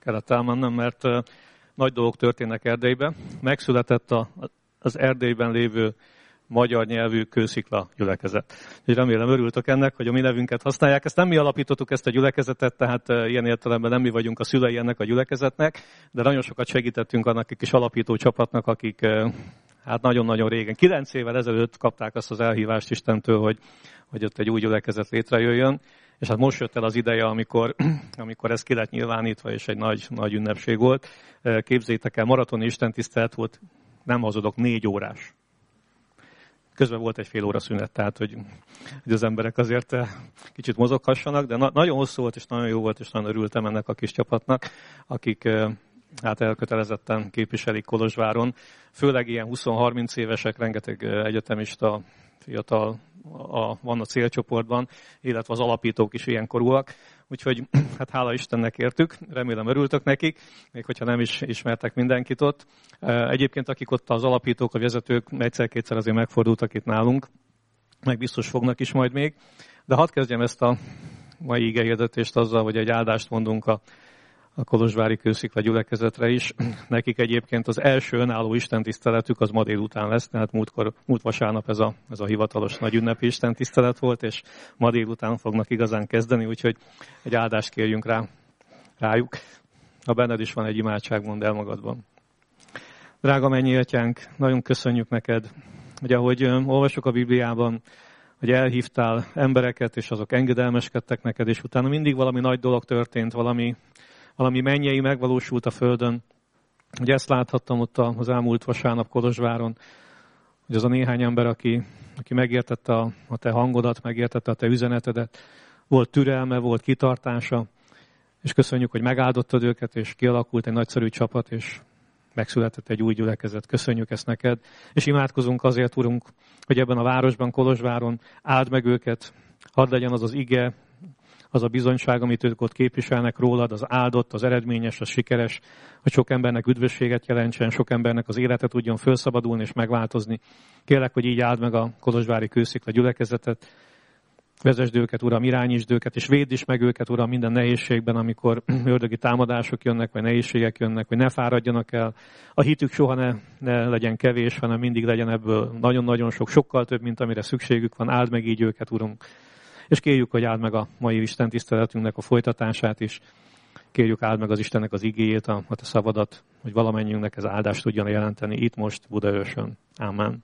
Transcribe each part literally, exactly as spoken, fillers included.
kellett elmennem, mert nagy dolgok történnek Erdélyben. Megszületett a, az Erdélyben lévő magyar nyelvű kőszikla gyülekezet. Úgyhogy remélem örültök ennek, hogy a mi nevünket használják. Ezt nem mi alapítottuk, ezt a gyülekezetet, tehát ilyen értelemben nem mi vagyunk a szülei ennek a gyülekezetnek, de nagyon sokat segítettünk annak a kis alapító csapatnak, akik hát nagyon-nagyon régen, kilenc évvel ezelőtt kapták azt az elhívást Istentől, hogy, hogy ott egy új gyülekezet létrejöjjön. És hát most jött el az ideje, amikor, amikor ez ki lett nyilvánítva, és egy nagy, nagy ünnepség volt. Képzeljétek el, maratoni istentisztelet volt, nem hazudok, négy órás. Közben volt egy fél óra szünet, tehát hogy, hogy az emberek azért kicsit mozoghassanak, de na, nagyon hosszú volt, és nagyon jó volt, és nagyon örültem ennek a kis csapatnak, akik hát elkötelezetten képviselik Kolozsváron. Főleg ilyen húsz-harminc évesek, rengeteg egyetemista, fiatal a, van a célcsoportban, illetve az alapítók is ilyenkorúak. Úgyhogy hát hála Istennek értük, remélem örültök nekik, még hogyha nem is ismertek mindenkit ott. Egyébként akik ott az alapítók, a vezetők egyszer-kétszer azért megfordultak itt nálunk, meg biztos fognak is majd még. De hadd kezdjem ezt a mai igehirdetést azzal, hogy egy áldást mondunk a a kolozsvári kőszikla gyülekezetre is. Nekik egyébként az első önálló istentiszteletük az ma délután lesz, tehát múltkor, múlt vasárnap ez a, ez a hivatalos nagy ünnepi istentisztelet volt, és ma délután fognak igazán kezdeni, úgyhogy egy áldást kérjünk rá, rájuk. Ha benned is van egy imádság, mondd el magadban. Drága mennyi atyánk, nagyon köszönjük neked, hogy ahogy olvasok a Bibliában, hogy elhívtál embereket, és azok engedelmeskedtek neked, és utána mindig valami nagy dolog történt, valami valami mennyei megvalósult a földön. Ugye ezt láthattam ott az elmúlt vasárnap Kolozsváron, hogy az a néhány ember, aki, aki megértette a, a te hangodat, megértette a te üzenetedet, volt türelme, volt kitartása, és köszönjük, hogy megáldottad őket, és kialakult egy nagyszerű csapat, és megszületett egy új gyülekezet. Köszönjük ezt neked, és imádkozunk azért, Urunk, hogy ebben a városban, Kolozsváron áld meg őket, hadd legyen az az ige, az a bizonyság, amit ők ott képviselnek rólad, az áldott, az eredményes, az sikeres, hogy sok embernek üdvösséget jelentsen, sok embernek az élete tudjon felszabadulni és megváltozni. Kérlek, hogy így áld meg a kolozsvári kőszikla gyülekezetet, vezesd őket, Uram, irányítsd őket, és védd is meg őket, Uram, minden nehézségben, amikor ördögi támadások jönnek, vagy nehézségek jönnek, hogy ne fáradjanak el. A hitük soha ne, ne legyen kevés, hanem mindig legyen ebből nagyon-nagyon sok, sokkal több, mint amire szükségük van. Áld meg így őket, Urunk. És kérjük, hogy áld meg a mai Isten tiszteletünknek a folytatását is. Kérjük, áld meg az Istennek az igéjét, a, a te szavadat, hogy valamennyiünknek ez áldást tudjon jelenteni itt most Budaörsön. Ámen.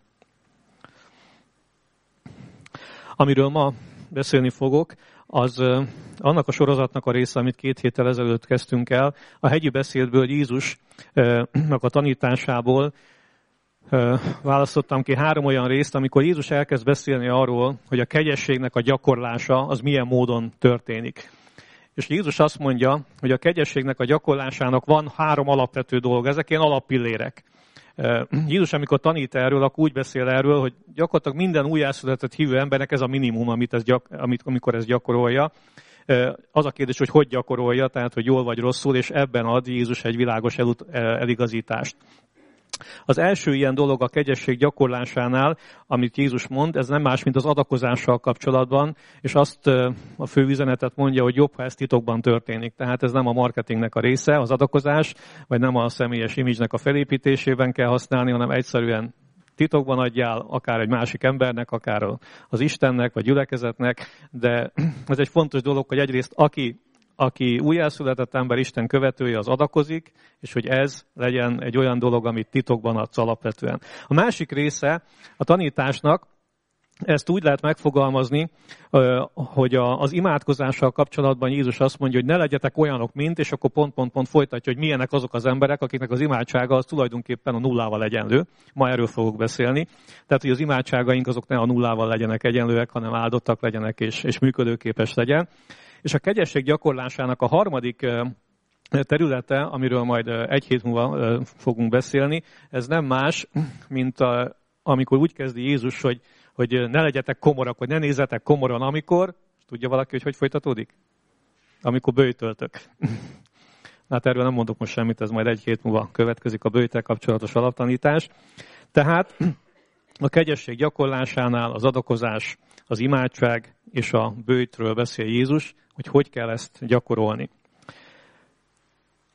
Amiről ma beszélni fogok, az annak a sorozatnak a része, amit két héttel ezelőtt kezdtünk el, a hegyi beszédből, Jézusnak a tanításából választottam ki három olyan részt, amikor Jézus elkezd beszélni arról, hogy a kegyességnek a gyakorlása az milyen módon történik. És Jézus azt mondja, hogy a kegyességnek a gyakorlásának van három alapvető dolog, ezek ilyen alappillérek. Jézus, amikor tanít erről, akkor úgy beszél erről, hogy gyakorlatilag minden újjászületett hívő embernek ez a minimum, amit ez gyak, amit, amikor ez gyakorolja. Az a kérdés, hogy hogy gyakorolja, tehát hogy jól vagy rosszul, és ebben ad Jézus egy világos elut, eligazítást. Az első ilyen dolog a kegyesség gyakorlásánál, amit Jézus mond, ez nem más, mint az adakozással kapcsolatban, és azt a fő üzenetet mondja, hogy jobb, ha ez titokban történik. Tehát ez nem a marketingnek a része, az adakozás, vagy nem a személyes imidzsnek a felépítésében kell használni, hanem egyszerűen titokban adjál, akár egy másik embernek, akár az Istennek, vagy gyülekezetnek, de ez egy fontos dolog, hogy egyrészt aki aki újjászületett ember, Isten követője, az adakozik, és hogy ez legyen egy olyan dolog, amit titokban adsz alapvetően. A másik része a tanításnak, ezt úgy lehet megfogalmazni, hogy az imádkozással kapcsolatban Jézus azt mondja, hogy ne legyetek olyanok, mint, és akkor pont-pont-pont folytatja, hogy milyenek azok az emberek, akiknek az imádsága az tulajdonképpen a nullával egyenlő. Ma erről fogok beszélni. Tehát, hogy az imádságaink azok ne a nullával legyenek egyenlőek, hanem áldottak legyenek, és, és működőképes legyen. És a kegyesség gyakorlásának a harmadik területe, amiről majd egy hét múlva fogunk beszélni, ez nem más, mint a, amikor úgy kezdi Jézus, hogy, hogy ne legyetek komorak, vagy ne nézzetek komoran, amikor, tudja valaki, hogy hogy folytatódik? Amikor böjtöltök. Hát erről nem mondok most semmit, ez majd egy hét múlva következik a böjttel kapcsolatos alaptanítás. Tehát a kegyesség gyakorlásánál az adakozás, az imádság és a böjtről beszél Jézus, hogy hogy kell ezt gyakorolni.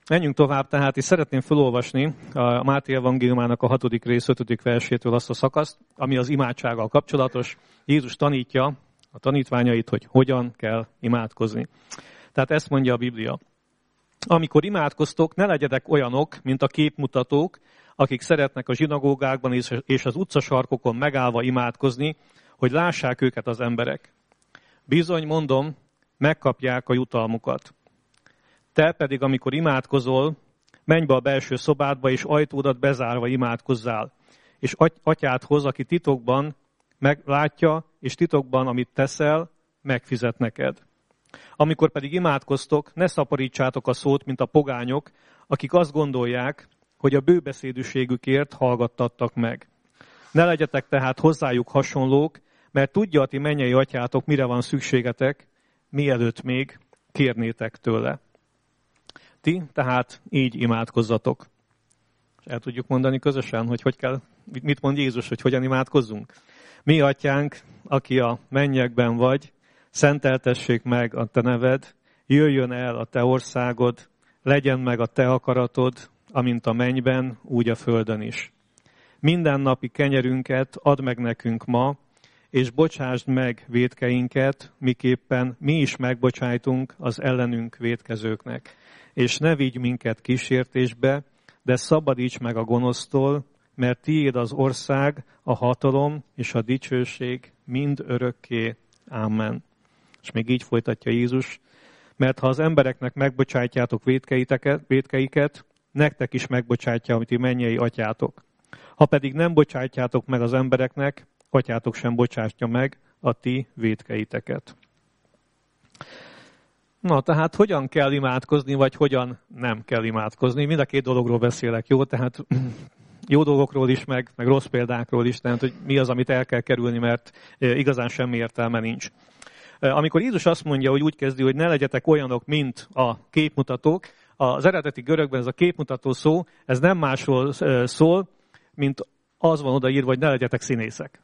Menjünk tovább, tehát és szeretném felolvasni a Máté evangéliumának a hatodik rész ötödik versétől azt a szakaszt, ami az imádsággal kapcsolatos. Jézus tanítja a tanítványait, hogy hogyan kell imádkozni. Tehát ezt mondja a Biblia. Amikor imádkoztok, ne legyetek olyanok, mint a képmutatók, akik szeretnek a zsinagógákban és az utcasarkokon megállva imádkozni, hogy lássák őket az emberek. Bizony, mondom, megkapják a jutalmukat. Te pedig, amikor imádkozol, menj be a belső szobádba, és ajtódat bezárva imádkozzál. És atyádhoz, aki titokban meglátja, és titokban, amit teszel, megfizet neked. Amikor pedig imádkoztok, ne szaporítsátok a szót, mint a pogányok, akik azt gondolják, hogy a bőbeszédűségükért hallgattattak meg. Ne legyetek tehát hozzájuk hasonlók, mert tudja a ti mennyei atyátok, mire van szükségetek, mielőtt még kérnétek tőle. Ti tehát így imádkozzatok. El tudjuk mondani közösen, hogy, hogy kell, mit mond Jézus, hogy hogyan imádkozzunk? Mi atyánk, aki a mennyekben vagy, szenteltessék meg a te neved, jöjjön el a te országod, legyen meg a te akaratod, amint a mennyben, úgy a földön is. Mindennapi kenyerünket add meg nekünk ma, és bocsásd meg vétkeinket, miképpen mi is megbocsájtunk az ellenünk vétkezőknek. És ne vigy minket kísértésbe, de szabadíts meg a gonosztól, mert tiéd az ország, a hatalom és a dicsőség mind örökké. Amen. És még így folytatja Jézus, mert ha az embereknek megbocsátjátok vétkeiket, nektek is megbocsátja, amit ti mennyei atyátok. Ha pedig nem bocsátjátok meg az embereknek, atyátok sem bocsátja meg a ti vétkeiteket. Na, tehát hogyan kell imádkozni, vagy hogyan nem kell imádkozni? Mind a két dologról beszélek, jó? Tehát jó dolgokról is, meg, meg rossz példákról is, tehát hogy mi az, amit el kell kerülni, mert igazán semmi értelme nincs. Amikor Jézus azt mondja, hogy úgy kezdi, hogy ne legyetek olyanok, mint a képmutatók, az eredeti görögben ez a képmutató szó, ez nem másról szól, mint az van odaírva, hogy ne legyetek színészek.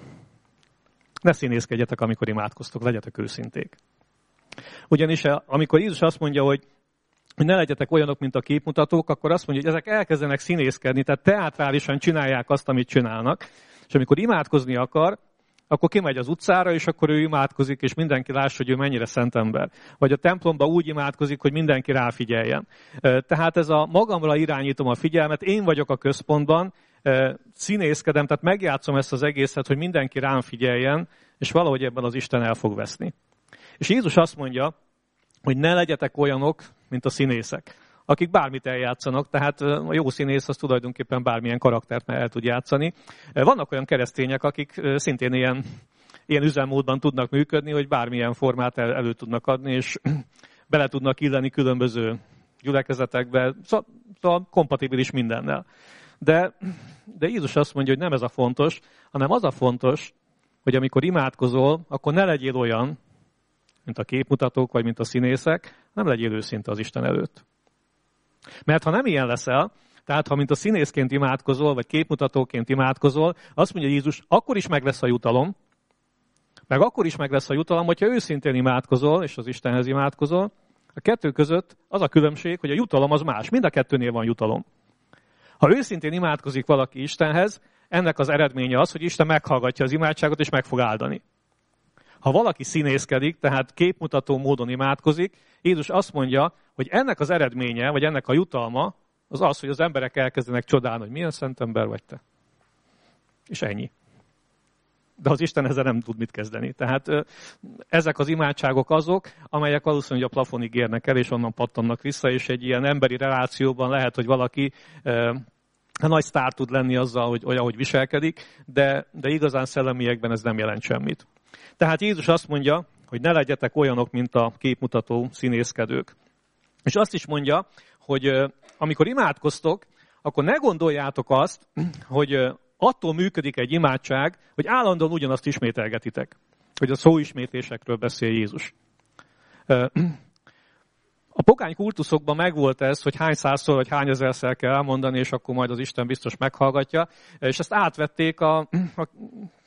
Ne színészkedjetek, amikor imádkoztok, legyetek őszinték. Ugyanis amikor Jézus azt mondja, hogy ne legyetek olyanok, mint a képmutatók, akkor azt mondja, hogy ezek elkezdenek színészkedni, tehát teátrálisan csinálják azt, amit csinálnak. És amikor imádkozni akar, akkor kimegy az utcára, és akkor ő imádkozik, és mindenki lássa, hogy ő mennyire szent ember. Vagy a templomba úgy imádkozik, hogy mindenki ráfigyeljen. Tehát ez a magamra irányítom a figyelmet, én vagyok a központban, színészkedem, tehát megjátszom ezt az egészet, hogy mindenki rám figyeljen, és valahogy ebben az Isten el fog veszni. És Jézus azt mondja, hogy ne legyetek olyanok, mint a színészek, akik bármit eljátszanak, tehát a jó színész az tulajdonképpen bármilyen karaktert el tud játszani. Vannak olyan keresztények, akik szintén ilyen, ilyen üzemmódban tudnak működni, hogy bármilyen formát el, elő tudnak adni, és bele tudnak illeni különböző gyülekezetekbe, szóval, szóval kompatibilis mindennel. De, de Jézus azt mondja, hogy nem ez a fontos, hanem az a fontos, hogy amikor imádkozol, akkor ne legyél olyan, mint a képmutatók, vagy mint a színészek, nem legyél őszinte az Isten előtt. Mert ha nem ilyen leszel, tehát ha mint a színészként imádkozol, vagy képmutatóként imádkozol, azt mondja Jézus, akkor is meg lesz a jutalom, meg akkor is meg lesz a jutalom, hogyha őszintén imádkozol, és az Istenhez imádkozol. A kettő között az a különbség, hogy a jutalom az más. Mind a kettőnél van jutalom. Ha őszintén imádkozik valaki Istenhez, ennek az eredménye az, hogy Isten meghallgatja az imádságot, és meg fog áldani. Ha valaki színészkedik, tehát képmutató módon imádkozik, Jézus azt mondja, hogy ennek az eredménye, vagy ennek a jutalma az az, hogy az emberek elkezdenek csodálni, hogy milyen szent ember vagy te. És ennyi. De az Isten ezzel nem tud mit kezdeni. Tehát ezek az imádságok azok, amelyek valószínűleg a plafonig érnek el, és onnan pattannak vissza, és egy ilyen emberi relációban lehet, hogy valaki nagy sztár tud lenni azzal, hogy olyan, hogy viselkedik, de, de igazán szellemiekben ez nem jelent semmit. Tehát Jézus azt mondja, hogy ne legyetek olyanok, mint a képmutató színészkedők. És azt is mondja, hogy amikor imádkoztok, akkor ne gondoljátok azt, hogy attól működik egy imádság, hogy állandóan ugyanazt ismételgetitek. Hogy a szóismétlésekről beszél Jézus. A pogány kultuszokban megvolt ez, hogy hány százszor vagy hány ezerszer kell elmondani, és akkor majd az Isten biztos meghallgatja. És ezt átvették a, a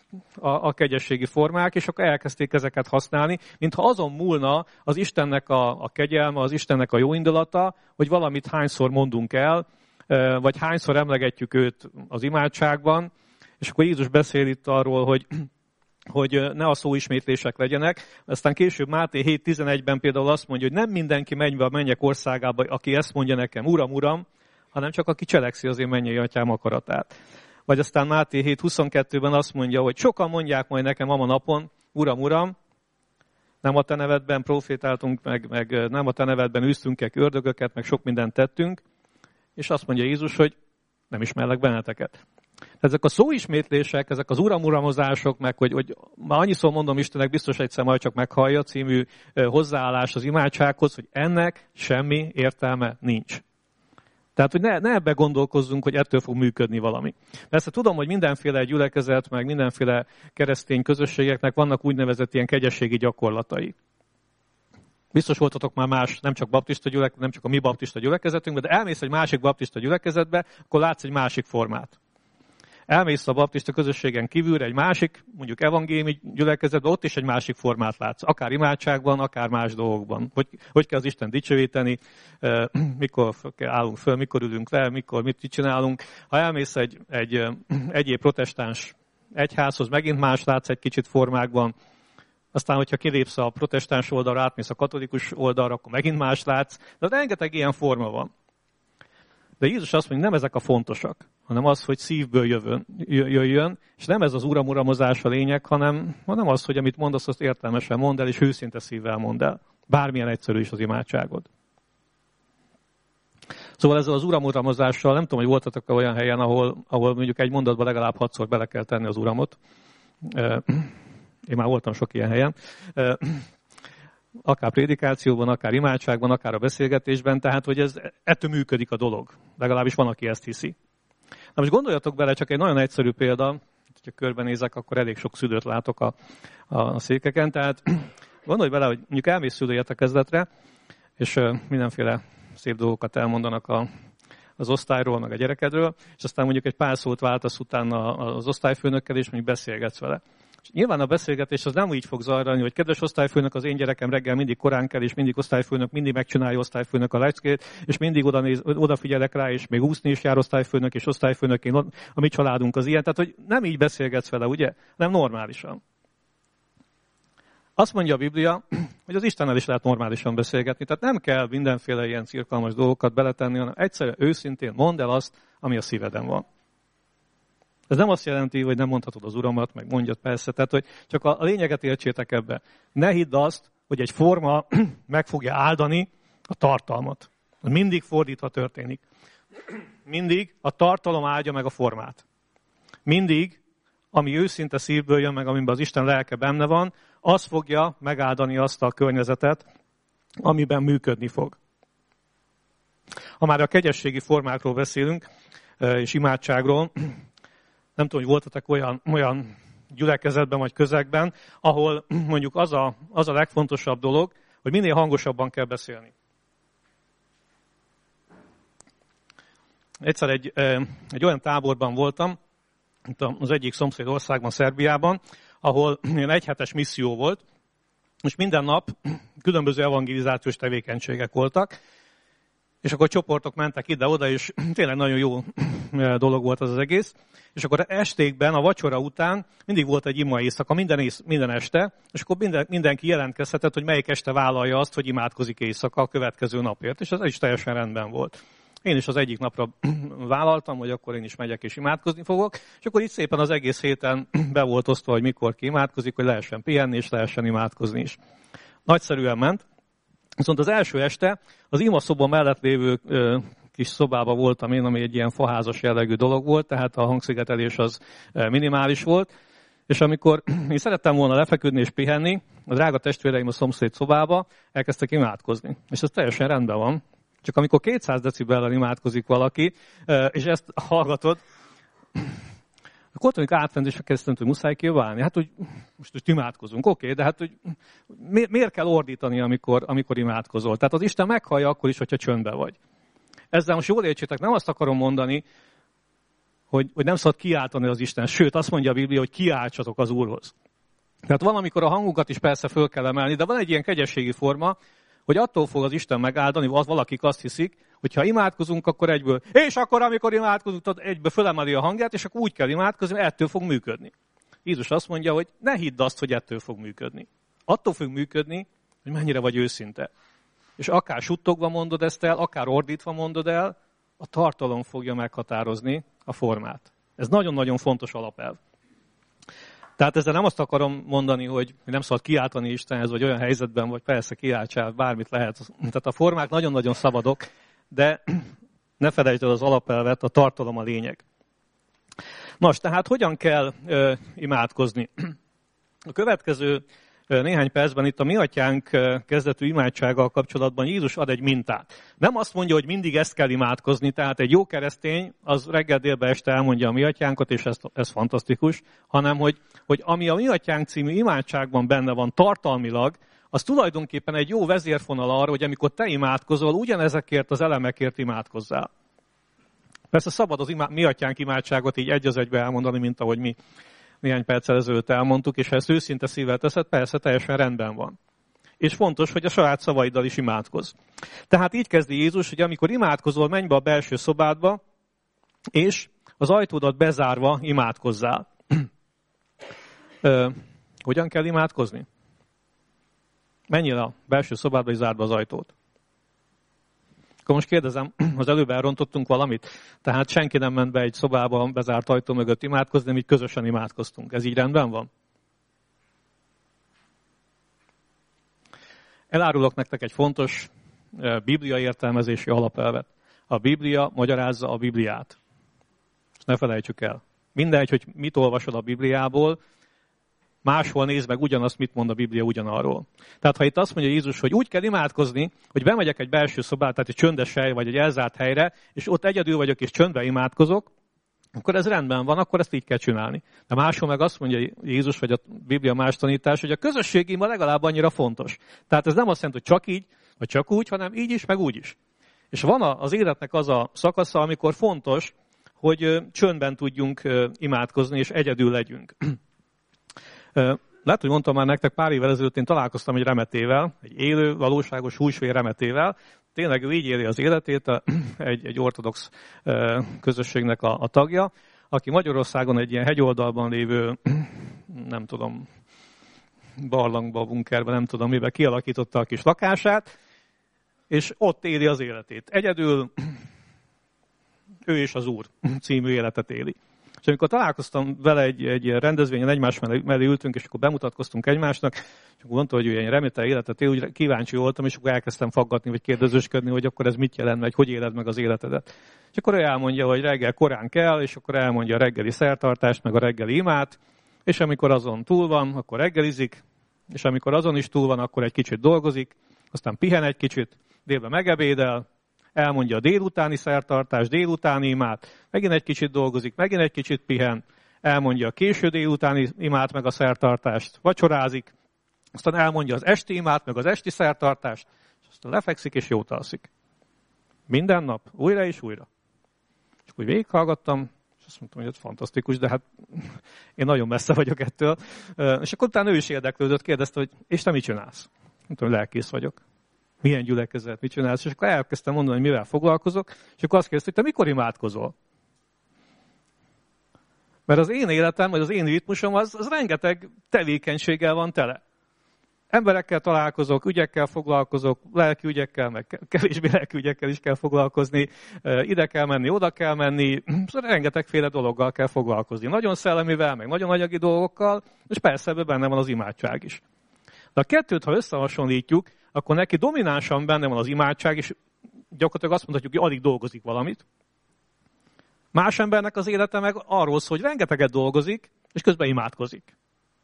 a, a kegyességi formák, és akkor elkezdték ezeket használni, mintha azon múlna az Istennek a, a kegyelme, az Istennek a jó indulata, hogy valamit hányszor mondunk el, vagy hányszor emlegetjük őt az imádságban, és akkor Jézus beszél itt arról, hogy, hogy ne a szóismétlések legyenek. Aztán később Máté hét tizenegyben például azt mondja, hogy nem mindenki megy be a mennyek országába, aki ezt mondja nekem, Uram, Uram, hanem csak aki cselekszi az én mennyei atyám akaratát. Vagy aztán Máté hét huszonkettőben azt mondja, hogy sokan mondják majd nekem ama napon, Uram, Uram, nem a te nevedben profétáltunk, meg, meg nem a te nevedben űztünk-e ördögöket, meg sok mindent tettünk, és azt mondja Jézus, hogy nem ismerlek benneteket. Ezek a szóismétlések, ezek az uramuramozások, meg hogy, hogy már annyiszor mondom Istennek, biztos egyszer majd csak meghallja című hozzáállás az imádsághoz, hogy ennek semmi értelme nincs. Tehát, hogy ne, ne ebbe gondolkozzunk, hogy ettől fog működni valami. Persze tudom, hogy mindenféle gyülekezet, meg mindenféle keresztény közösségeknek vannak úgynevezett ilyen kegyességi gyakorlatai. Biztos voltatok már más, nem csak baptista gyülek, nem csak a mi baptista gyülekezetünkben, de elmész egy másik baptista gyülekezetbe, akkor látsz egy másik formát. Elmész a baptista közösségen kívülre egy másik, mondjuk evangéliumi gyülekezetbe, ott is egy másik formát látsz. Akár imádságban, akár más dolgokban. Hogy, hogy kell az Isten dicsőíteni, mikor állunk föl, mikor ülünk le, mikor mit csinálunk. Ha elmész egy, egy egyéb protestáns egyházhoz, megint más látsz egy kicsit formákban. Aztán, hogyha kilépsz a protestáns oldalra, átmész a katolikus oldalra, akkor megint más látsz. De rengeteg ilyen forma van. De Jézus azt mondja, nem ezek a fontosak, hanem az, hogy szívből jövön, jöjjön, és nem ez az uramuramozás a lényeg, hanem, hanem az, hogy amit mondasz, azt értelmesen mondd el, és őszinte szívvel mondd el. Bármilyen egyszerű is az imádságod. Szóval ezzel az uramuramozással, nem tudom, hogy voltatok olyan helyen, ahol, ahol mondjuk egy mondatban legalább hatszor bele kell tenni az uramot. Én már voltam sok ilyen helyen. Akár prédikációban, akár imádságban, akár a beszélgetésben, tehát hogy ez ettől működik a dolog. Legalábbis van, aki ezt hiszi. Na most gondoljatok bele, csak egy nagyon egyszerű példa, hogyha körbenézek, akkor elég sok szülőt látok a, a székeken, tehát gondolj bele, hogy mondjuk elmész szülőértekezletre, és mindenféle szép dolgokat elmondanak a, az osztályról, meg a gyerekedről, és aztán mondjuk egy pár szót váltasz utána az osztályfőnökkel, és mondjuk beszélgetsz vele. És nyilván a beszélgetés az nem úgy fog zajlani, hogy kedves osztályfőnök, az én gyerekem reggel mindig korán kell, és mindig osztályfőnök, mindig megcsinálja osztályfőnök a leckét, és mindig oda néz, odafigyelek rá, és még úszni is jár osztályfőnök, és osztályfőnökén a mi családunk az ilyen. Tehát, hogy nem így beszélgetsz vele, ugye? Nem normálisan. Azt mondja a Biblia, hogy az Istennel is lehet normálisan beszélgetni, tehát nem kell mindenféle ilyen cirkalmas dolgokat beletenni, hanem egyszerűen őszintén mondd el azt, ami a szíveden van. Ez nem azt jelenti, hogy nem mondhatod az uramat, meg mondjad persze, tehát hogy csak a lényeget értsétek ebbe. Ne hidd azt, hogy egy forma meg fogja áldani a tartalmat. Mindig fordítva történik. Mindig a tartalom áldja meg a formát. Mindig, ami őszinte szívből jön meg, amiben az Isten lelke benne van, az fogja megáldani azt a környezetet, amiben működni fog. Ha már a kegyességi formákról beszélünk, és imádságról, nem tudom, hogy voltatok olyan, olyan gyülekezetben vagy közegben, ahol mondjuk az a, az a legfontosabb dolog, hogy minél hangosabban kell beszélni. Egyszer egy, egy olyan táborban voltam, itt az egyik szomszéd országban, Szerbiában, ahol ilyen egyhetes misszió volt, és minden nap különböző evangelizációs tevékenységek voltak, és akkor csoportok mentek ide-oda, és tényleg nagyon jó dolog volt az az egész. És akkor estékben, a vacsora után mindig volt egy ima éjszaka, minden, ész, minden este, és akkor minden, mindenki jelentkezhetett, hogy melyik este vállalja azt, hogy imádkozik éjszaka a következő napért. És ez is teljesen rendben volt. Én is az egyik napra vállaltam, hogy akkor én is megyek és imádkozni fogok, és akkor itt szépen az egész héten be volt osztva, hogy mikor ki imádkozik, hogy lehessen pihenni, és lehessen imádkozni is. Nagyszerűen ment. Viszont az első este az imaszoba mellett lévő ö, kis szobában voltam én, ami egy ilyen faházas jellegű dolog volt, tehát a hangszigetelés az minimális volt. És amikor én szerettem volna lefeküdni és pihenni, a drága testvéreim a szomszéd szobába elkezdtek imádkozni. És ez teljesen rendben van. Csak amikor kétszáz decibellel imádkozik valaki, és ezt hallgatod, akkor ott, amikor átment, és kezdtem, hogy muszáj kiválni. Hát, hogy most, most imádkozunk, oké, okay, de hát, hogy miért kell ordítani, amikor, amikor imádkozol? Tehát az Isten meghallja akkor is, hogyha csöndben vagy. Ezzel most jól értsétek, nem azt akarom mondani, hogy, hogy nem szabad kiáltani az Isten. Sőt, azt mondja a Biblia, hogy kiáltsatok az Úrhoz. Tehát valamikor a hangunkat is persze föl kell emelni, de van egy ilyen kegyességi forma, hogy attól fog az Isten megáldani, az valakik azt hiszik, hogy ha imádkozunk, akkor egyből, és akkor amikor imádkozunk, tudod, egyből fölemeli a hangját, és akkor úgy kell imádkozni, mert ettől fog működni. Jézus azt mondja, hogy ne hidd azt, hogy ettől fog működni. Attól fog működni, hogy mennyire vagy őszinte. És akár suttogva mondod ezt el, akár ordítva mondod el, a tartalom fogja meghatározni a formát. Ez nagyon-nagyon fontos alapelv. Tehát ezzel nem azt akarom mondani, hogy nem szabad kiáltani Istenhez, vagy olyan helyzetben, vagy persze kiáltsál, bármit lehet. Tehát a formák nagyon-nagyon szabadok, de ne felejtsd el az alapelvet, a tartalom a lényeg. Nos, tehát hogyan kell ö, imádkozni? A következő ö, néhány percben itt a Mi Atyánk kezdetű imádsággal kapcsolatban Jézus ad egy mintát. Nem azt mondja, hogy mindig ezt kell imádkozni, tehát egy jó keresztény az reggel délbe este elmondja a Mi Atyánkat, és ez, ez fantasztikus, hanem hogy, hogy ami a Mi Atyánk című imádságban benne van tartalmilag, az tulajdonképpen egy jó vezérfonal arra, hogy amikor te imádkozol, ugyanezekért az elemekért imádkozzál. Persze szabad az imá- Mi Atyánk imádságot így egy az egybe elmondani, mint ahogy mi néhány perccel ezelőtt elmondtuk, és ha ezt őszinte szívvel teszed, persze teljesen rendben van. És fontos, hogy a saját szavaiddal is imádkozz. Tehát így kezdi Jézus, hogy amikor imádkozol, menj be a belső szobádba, és az ajtódat bezárva imádkozzál. Ö, hogyan kell imádkozni? Menj el a belső szobádba, és zárd be az ajtót. Akkor most kérdezem, az előbb elrontottunk valamit, tehát senki nem ment be egy szobába bezárt ajtó mögött imádkozni, mi közösen imádkoztunk. Ez így rendben van? Elárulok nektek egy fontos biblia értelmezési alapelvet. A Biblia magyarázza a Bibliát. Ezt ne felejtsük el. Mindegy, hogy mit olvasod a Bibliából, máshol nézd meg ugyanazt, mit mond a Biblia ugyanarról. Tehát ha itt azt mondja Jézus, hogy úgy kell imádkozni, hogy bemegyek egy belső szobát, tehát egy csöndes hely, vagy egy elzárt helyre, és ott egyedül vagyok, és csöndben imádkozok, akkor ez rendben van, akkor ezt így kell csinálni. De máshol meg azt mondja Jézus, vagy a Biblia más tanítás, hogy a közösségi ima legalább annyira fontos. Tehát ez nem azt jelenti, hogy csak így, vagy csak úgy, hanem így is, meg úgy is. És van az életnek az a szakasza, amikor fontos, hogy csöndben tudjunk imádkozni, és egyedül legyünk. Lehet, hogy mondtam már nektek, pár évvel ezelőtt én találkoztam egy remetével, egy élő, valóságos húsvér remetével. Tényleg ő így éli az életét, egy, egy ortodox közösségnek a, a tagja, aki Magyarországon egy ilyen hegyoldalban lévő, nem tudom, barlangba, bunkerben, nem tudom miben kialakította a kis lakását, és ott éli az életét. Egyedül ő és az Úr című életet éli. És amikor találkoztam vele egy, egy rendezvényen, egymás mellé, mellé ültünk, és akkor bemutatkoztunk egymásnak, és akkor mondta, hogy ő ilyen remete életet él, úgy kíváncsi voltam, és akkor elkezdtem faggatni, vagy kérdezősködni, hogy akkor ez mit jelent, vagy hogy éled meg az életedet. És akkor ő elmondja, hogy reggel korán kell, és akkor elmondja a reggeli szertartást, meg a reggeli imát, és amikor azon túl van, akkor reggelizik, és amikor azon is túl van, akkor egy kicsit dolgozik, aztán pihen egy kicsit, délben megebédel, elmondja a délutáni szertartást, délutáni imát, megint egy kicsit dolgozik, megint egy kicsit pihen, elmondja a késő délutáni imát, meg a szertartást, vacsorázik, aztán elmondja az esti imát, meg az esti szertartást, és aztán lefekszik és jót alszik. Minden nap, újra és újra. És úgy végighallgattam, és azt mondtam, hogy ez fantasztikus, de hát én nagyon messze vagyok ettől. És akkor utána ő is érdeklődött, kérdezte, hogy és te mit csinálsz? Mondtam, hogy lelkész vagyok. Milyen gyülekezet, mit csinálsz? És akkor elkezdtem mondani, hogy mivel foglalkozok, és akkor azt kérdezte, hogy te mikor imádkozol? Mert az én életem, vagy az én ritmusom, az, az rengeteg tevékenységgel van tele. Emberekkel találkozok, ügyekkel foglalkozok, lelki ügyekkel, meg kevésbé lelki ügyekkel is kell foglalkozni, ide kell menni, oda kell menni, szóval rengetegféle dologgal kell foglalkozni. Nagyon szellemivel, meg nagyon anyagi dolgokkal, és persze ebben benne van az imádság is. De a kettőt, ha összehasonlítjuk, akkor neki dominánsan benne van az imádság, és gyakorlatilag azt mondhatjuk, hogy alig dolgozik valamit. Más embernek az élete meg arról szól, hogy rengeteget dolgozik, és közben imádkozik.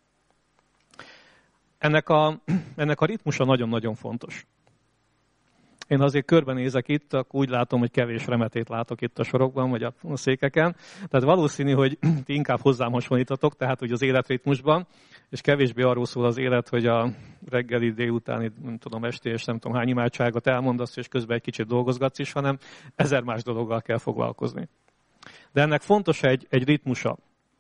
Ennek a, ennek a ritmusa nagyon-nagyon fontos. Én azért körbenézek itt, akkor úgy látom, hogy kevés remetét látok itt a sorokban, vagy a székeken. Tehát valószínű, hogy ti inkább hozzám hasonlítatok, tehát hogy az életritmusban, és kevésbé arról szól az élet, hogy a reggeli, délutáni, nem tudom, esti, és nem tudom hány imádságot elmondasz, és közben egy kicsit dolgozgatsz is, hanem ezer más dologgal kell foglalkozni. De ennek fontos egy, egy ritmusa.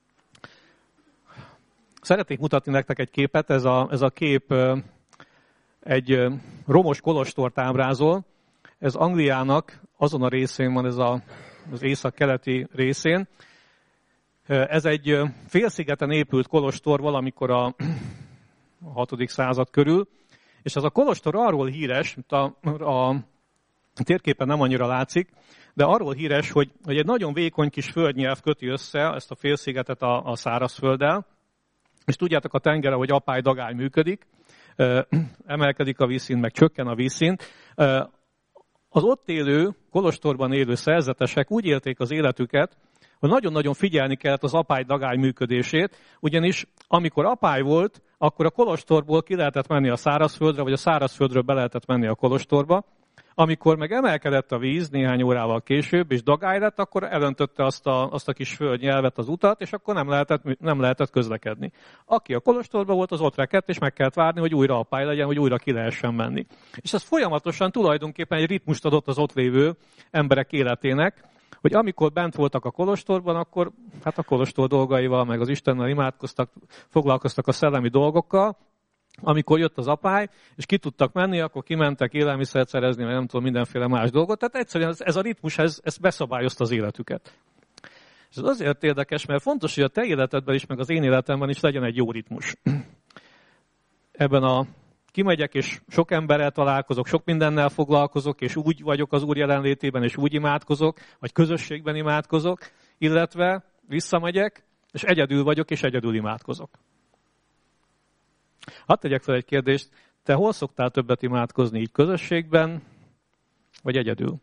Szeretnék mutatni nektek egy képet, ez a, ez a kép egy romos kolostort ábrázol. Ez Angliának azon a részén van, ez a, az észak-keleti részén. Ez egy félszigeten épült kolostor valamikor a hatodik század körül, és ez a kolostor arról híres, mint a, a térképen nem annyira látszik, de arról híres, hogy, hogy egy nagyon vékony kis földnyelv köti össze ezt a félszigetet a, a szárazfölddel, és tudjátok a tengeren, hogy apály-dagály működik, emelkedik a vízszint, meg csökken a vízszint. Az ott élő, kolostorban élő szerzetesek úgy élték az életüket, hogy nagyon-nagyon figyelni kellett az apály-dagály működését, ugyanis amikor apály volt, akkor a kolostorból ki lehetett menni a szárazföldre, vagy a szárazföldről be lehetett menni a kolostorba. Amikor meg emelkedett a víz néhány órával később, és dagály lett, akkor elöntötte azt a, azt a kis földnyelvet, az utat, és akkor nem lehetett, nem lehetett közlekedni. Aki a kolostorban volt, az ott rekedt, és meg kellett várni, hogy újra apály legyen, hogy újra ki lehessen menni. És ez folyamatosan tulajdonképpen egy ritmust adott az ott lévő emberek életének, hogy amikor bent voltak a kolostorban, akkor hát a kolostor dolgaival, meg az Istennel imádkoztak, foglalkoztak a szellemi dolgokkal. Amikor jött az apály, és ki tudtak menni, akkor kimentek élelmiszert szerezni, vagy nem tudom, mindenféle más dolgot. Tehát egyszerűen ez, ez a ritmus, ez, ez beszabályozta az életüket. És ez azért érdekes, mert fontos, hogy a te életedben is, meg az én életemben is legyen egy jó ritmus. Ebben a kimegyek, és sok emberrel találkozok, sok mindennel foglalkozok, és úgy vagyok az Úr jelenlétében, és úgy imádkozok, vagy közösségben imádkozok, illetve visszamegyek, és egyedül vagyok, és egyedül imádkozok. Hadd tegyek fel egy kérdést, te hol szoktál többet imádkozni, így közösségben, vagy egyedül?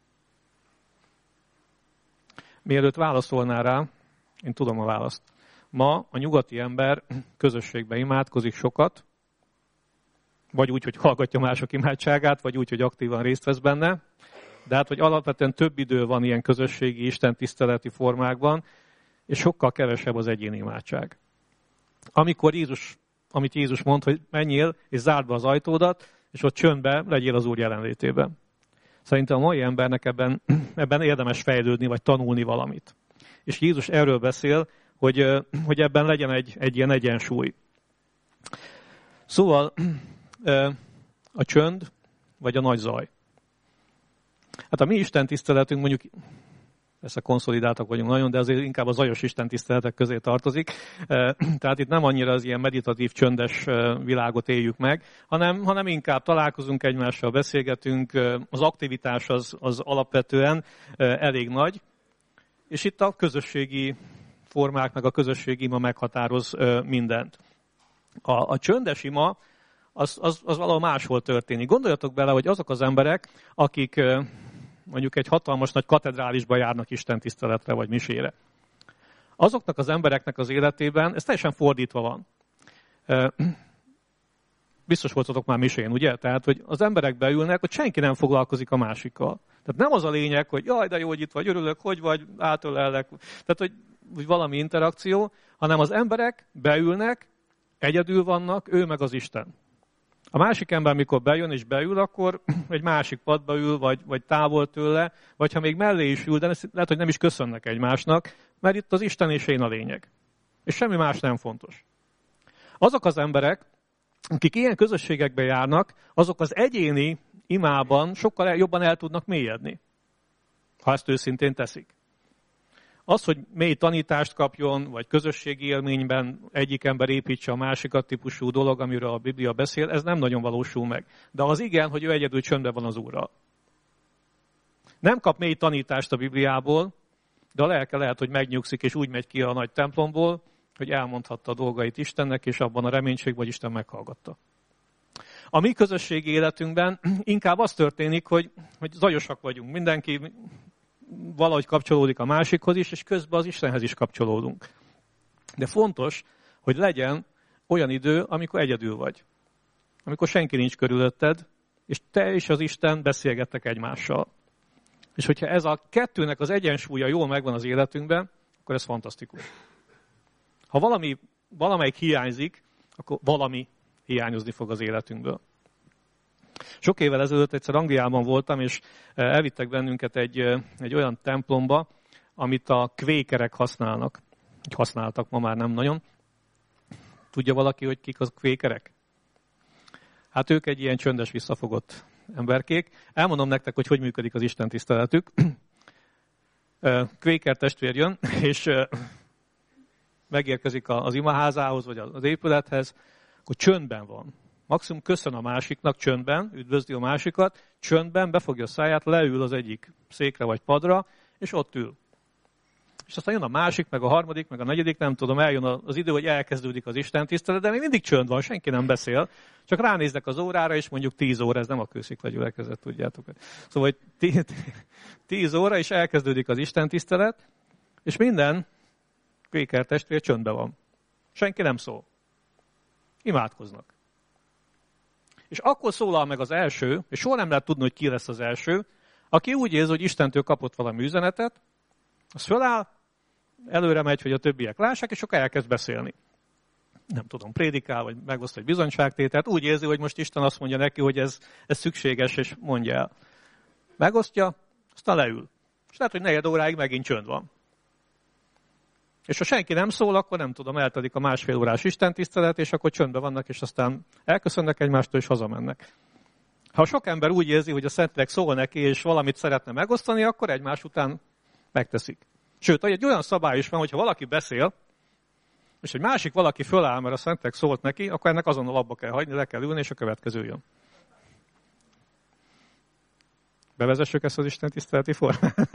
Mielőtt válaszolnál rá, én tudom a választ. Ma a nyugati ember közösségben imádkozik sokat, vagy úgy, hogy hallgatja mások imádságát, vagy úgy, hogy aktívan részt vesz benne, de hát, hogy alapvetően több idő van ilyen közösségi, istentiszteleti formákban, és sokkal kevesebb az egyéni imádság. Amikor Jézus amit Jézus mond, hogy menjél, és zárd be az ajtódat, és ott csöndbe legyél az Úr jelenlétében. Szerintem a mai embernek ebben, ebben érdemes fejlődni, vagy tanulni valamit. És Jézus erről beszél, hogy, hogy ebben legyen egy, egy ilyen egyensúly. Szóval a csönd, vagy a nagy zaj. Hát a mi istentiszteletünk mondjuk, persze konszolidáltak vagyunk nagyon, de azért inkább a zajos istentiszteletek közé tartozik. Tehát itt nem annyira az ilyen meditatív, csöndes világot éljük meg, hanem, hanem inkább találkozunk egymással, beszélgetünk, az aktivitás az, az alapvetően elég nagy, és itt a közösségi formák, meg a közösségi ima meghatároz mindent. A, a csöndes ima, az, az, az valahol máshol történik. Gondoljatok bele, hogy azok az emberek, akik mondjuk egy hatalmas nagy katedrálisba járnak istentiszteletre vagy misére. Azoknak az embereknek az életében ez teljesen fordítva van. Biztos voltatok már misén, ugye? Tehát, hogy az emberek beülnek, hogy senki nem foglalkozik a másikkal. Tehát nem az a lényeg, hogy jaj, de jó, hogy itt vagy, örülök, hogy vagy, átölellek. Tehát, hogy, hogy valami interakció, hanem az emberek beülnek, egyedül vannak, ő meg az Isten. A másik ember, mikor bejön és beül, akkor egy másik padba ül, vagy, vagy távol tőle, vagy ha még mellé is ül, de lehet, hogy nem is köszönnek egymásnak, mert itt az Isten és én a lényeg. És semmi más nem fontos. Azok az emberek, akik ilyen közösségekbe járnak, azok az egyéni imában sokkal jobban el tudnak mélyedni, ha ezt őszintén teszik. Az, hogy mély tanítást kapjon, vagy közösségi élményben egyik ember építse a másikat típusú dolog, amiről a Biblia beszél, ez nem nagyon valósul meg. De az igen, hogy ő egyedül csöndben van az Úrral. Nem kap mély tanítást a Bibliából, de a lelke lehet, hogy megnyugszik, és úgy megy ki a nagy templomból, hogy elmondhatta a dolgait Istennek, és abban a reménységben, hogy Isten meghallgatta. A mi közösségi életünkben inkább az történik, hogy, hogy zajosak vagyunk. Mindenki valahogy kapcsolódik a másikhoz is, és közben az Istenhez is kapcsolódunk. De fontos, hogy legyen olyan idő, amikor egyedül vagy. Amikor senki nincs körülötted, és te és az Isten beszélgettek egymással. És hogyha ez a kettőnek az egyensúlya jól megvan az életünkben, akkor ez fantasztikus. Ha valami, valamelyik hiányzik, akkor valami hiányozni fog az életünkből. Sok évvel ezelőtt egyszer Angliában voltam, és elvittek bennünket egy, egy olyan templomba, amit a kvékerek használnak. Használtak, ma már nem nagyon. Tudja valaki, hogy kik az kvékerek? Hát ők egy ilyen csöndes, visszafogott emberkék. Elmondom nektek, hogy hogy működik az Isten tiszteletük. Kvéker testvér jön, és megérkezik az imaházához, vagy az épülethez, akkor csöndben van. Maximum köszön a másiknak csöndben, üdvözli a másikat, csöndben befogja a száját, leül az egyik székre vagy padra, és ott ül. És aztán jön a másik, meg a harmadik, meg a negyedik, nem tudom, eljön az idő, hogy elkezdődik az istentisztelet, de még mindig csönd van, senki nem beszél. Csak ránéznek az órára, és mondjuk tíz óra, ez nem a kőszikla gyülekezet, tudjátok. Szóval, hogy tíz óra, és elkezdődik az istentisztelet, és minden kvéker testvér csöndben van. Senki nem szól. Imádkoznak. És akkor szólal meg az első, és soha nem lehet tudni, hogy ki lesz az első, aki úgy érzi, hogy Istentől kapott valami üzenetet, az föláll, előre megy, hogy a többiek lássák, és akkor elkezd beszélni. Nem tudom, prédikál, vagy megoszt egy bizonyságtételt, úgy érzi, hogy most Isten azt mondja neki, hogy ez, ez szükséges, és mondja el. Megosztja, aztán leül. És lehet, hogy negyed óráig megint csönd van. És ha senki nem szól, akkor nem tudom, eltelik a másfél órás istentisztelet, és akkor csöndben vannak, és aztán elköszönnek egymástól, és hazamennek. Ha sok ember úgy érzi, hogy a Szentlélek szól neki, és valamit szeretne megosztani, akkor egymás után megteszik. Sőt, egy olyan szabály is van, hogyha valaki beszél, és egy másik valaki föláll, mert a Szentlélek szólt neki, akkor ennek azonnal abba kell hagyni, le kell ülni, és a következő jön. Bevezessük ezt az istentiszteleti formát?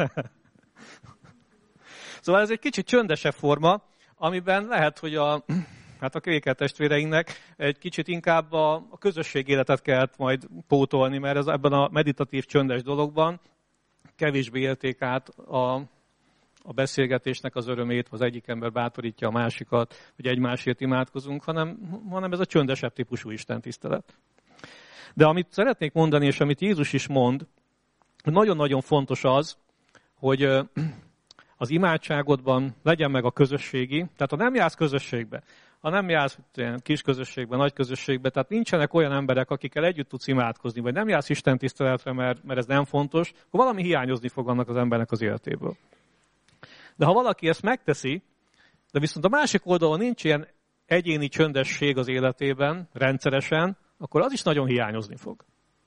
Szóval ez egy kicsit csöndesebb forma, amiben lehet, hogy a, hát a kvéker testvéreinknek egy kicsit inkább a, a közösség életet kellett majd pótolni, mert ez ebben a meditatív csöndes dologban kevésbé élték át a, a beszélgetésnek az örömét, az egyik ember bátorítja a másikat, hogy egymásért imádkozunk, hanem, hanem ez a csöndesebb típusú istentisztelet. De amit szeretnék mondani, és amit Jézus is mond, nagyon-nagyon fontos az, hogy az imádságodban legyen meg a közösségi, tehát ha nem jársz közösségbe, ha nem jársz kis közösségbe, nagy közösségbe, tehát nincsenek olyan emberek, akikkel együtt tudsz imádkozni, vagy nem jársz istentiszteletre, mert, mert ez nem fontos, akkor valami hiányozni fog annak az embernek az életéből. De ha valaki ezt megteszi, de viszont a másik oldalon nincs ilyen egyéni csöndesség az életében, rendszeresen, akkor az is nagyon hiányozni fog.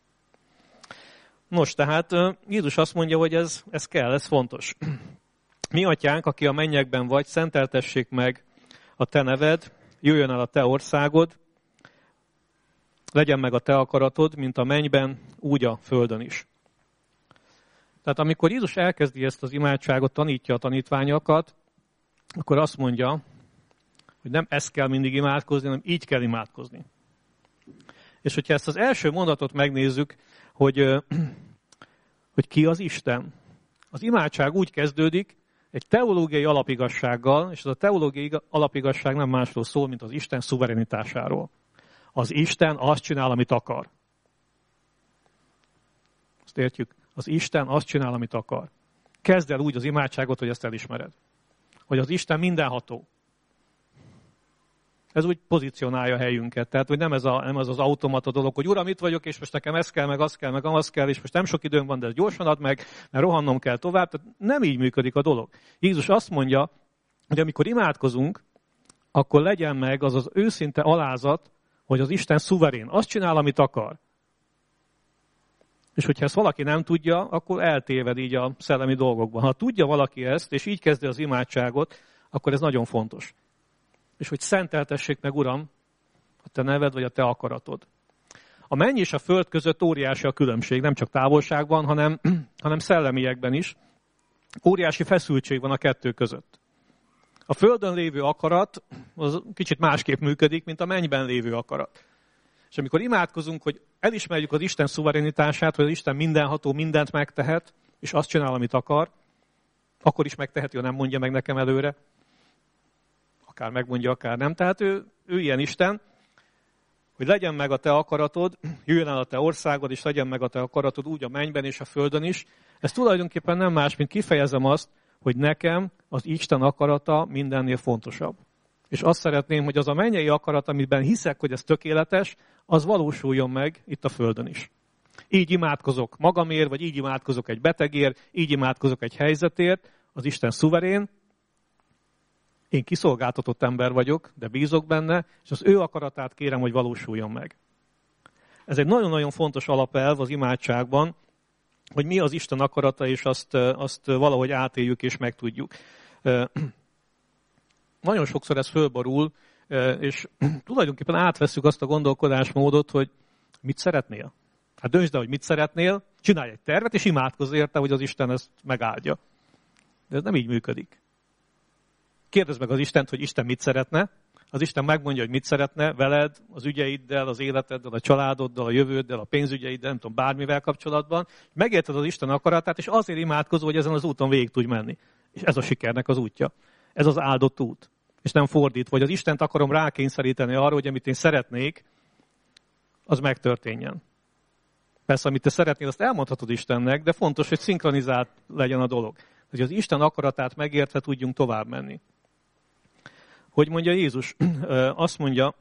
Nos, tehát Jézus azt mondja, hogy ez, ez kell, ez fontos. Mi atyánk, aki a mennyekben vagy, szenteltessék meg a te neved, jöjjön el a te országod, legyen meg a te akaratod, mint a mennyben, úgy a földön is. Tehát amikor Jézus elkezdi ezt az imádságot, tanítja a tanítványokat, akkor azt mondja, hogy nem ezt kell mindig imádkozni, hanem így kell imádkozni. És hogyha ezt az első mondatot megnézzük, hogy, hogy ki az Isten. Az imádság úgy kezdődik, egy teológiai alapigassággal, és az a teológiai alapigasság nem másról szól, mint az Isten szuverenitásáról. Az Isten azt csinál, amit akar. Azt értjük? Az Isten azt csinál, amit akar. Kezd el úgy az imádságot, hogy ezt elismered. Hogy az Isten mindenható. Ez úgy pozícionálja a helyünket. Tehát, hogy nem ez, a, nem ez az automata dolog, hogy Uram, itt vagyok, és most nekem ez kell, meg az kell, meg az kell, és most nem sok időm van, de ez gyorsan ad meg, mert rohannom kell tovább. Tehát nem így működik a dolog. Jézus azt mondja, hogy amikor imádkozunk, akkor legyen meg az az őszinte alázat, hogy az Isten szuverén. Azt csinál, amit akar. És hogyha ezt valaki nem tudja, akkor eltéved így a szellemi dolgokban. Ha tudja valaki ezt, és így kezdi az imádságot, akkor ez nagyon fontos. És hogy szenteltessék meg, Uram, a te neved vagy a te akaratod. A menny és a föld között óriási a különbség, nem csak távolságban, hanem, hanem szellemiekben is. Óriási feszültség van a kettő között. A földön lévő akarat az kicsit másképp működik, mint a mennyben lévő akarat. És amikor imádkozunk, hogy elismerjük az Isten szuverenitását, hogy az Isten mindenható, mindent megtehet, és azt csinál, amit akar, akkor is megteheti, ha nem mondja meg nekem előre. Akár megmondja, akár nem. Tehát ő, ő ilyen Isten, hogy legyen meg a te akaratod, jöjjön el a te országod, és legyen meg a te akaratod úgy a mennyben és a földön is. Ez tulajdonképpen nem más, mint kifejezem azt, hogy nekem az Isten akarata mindennél fontosabb. És azt szeretném, hogy az a mennyei akarat, amiben hiszek, hogy ez tökéletes, az valósuljon meg itt a földön is. Így imádkozok magamért, vagy így imádkozok egy betegért, így imádkozok egy helyzetért, Az Isten szuverén, én kiszolgáltatott ember vagyok, de bízok benne, és az ő akaratát kérem, hogy valósuljon meg. Ez egy nagyon-nagyon fontos alapelv az imádságban, hogy mi az Isten akarata, és azt, azt valahogy átéljük és megtudjuk. Nagyon sokszor ez fölborul, és tulajdonképpen átveszük azt a gondolkodásmódot, hogy mit szeretnél? Hát döntsd el, hogy mit szeretnél, csinálj egy tervet, és imádkozz érte, hogy az Isten ezt megáldja. De ez nem így működik. Kérdezd meg az Istent, hogy Isten mit szeretne. Az Isten megmondja, hogy mit szeretne veled, az ügyeiddel, az életeddel, a családoddal, a jövőddel, a pénzügyeiddel, nem tudom, bármivel kapcsolatban. Megérted az Isten akaratát, és azért imádkozol, hogy ezen az úton végig tudj menni. És ez a sikernek az útja. Ez az áldott út. És nem fordít, vagy az Istent akarom rákényszeríteni arra, hogy amit én szeretnék, az megtörténjen. Persze, amit te szeretnél, azt elmondhatod Istennek, de fontos, hogy szinkronizált legyen a dolog. Hogy az Isten akaratát megértve tudjunk tovább menni. Hogy mondja Jézus? Azt mondja,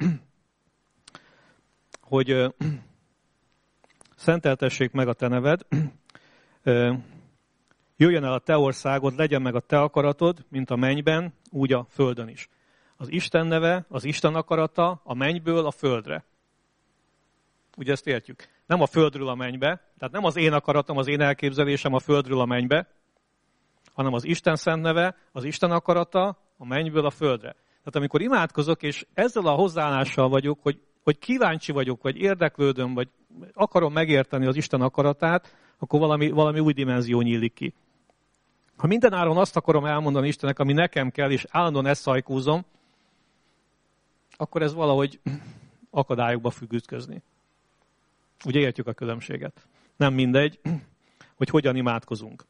hogy szenteltessék meg a te neved, jöjjön el a te országod, legyen meg a te akaratod, mint a mennyben, úgy a földön is. Az Isten neve, az Isten akarata a mennyből a földre. Ugye ezt értjük. Nem a földről a mennybe, tehát nem az én akaratom, az én elképzelésem a földről a mennybe, hanem az Isten szent neve, az Isten akarata a mennyből a földre. Tehát amikor imádkozok, és ezzel a hozzáállással vagyok, hogy, hogy kíváncsi vagyok, vagy érdeklődöm, vagy akarom megérteni az Isten akaratát, akkor valami, valami új dimenzió nyílik ki. Ha mindenáron azt akarom elmondani Istennek, ami nekem kell, és állandóan ezt szajkúzom, akkor ez valahogy akadályokba függ ütközni. Ugye értjük a különbséget. Nem mindegy, hogy hogyan imádkozunk.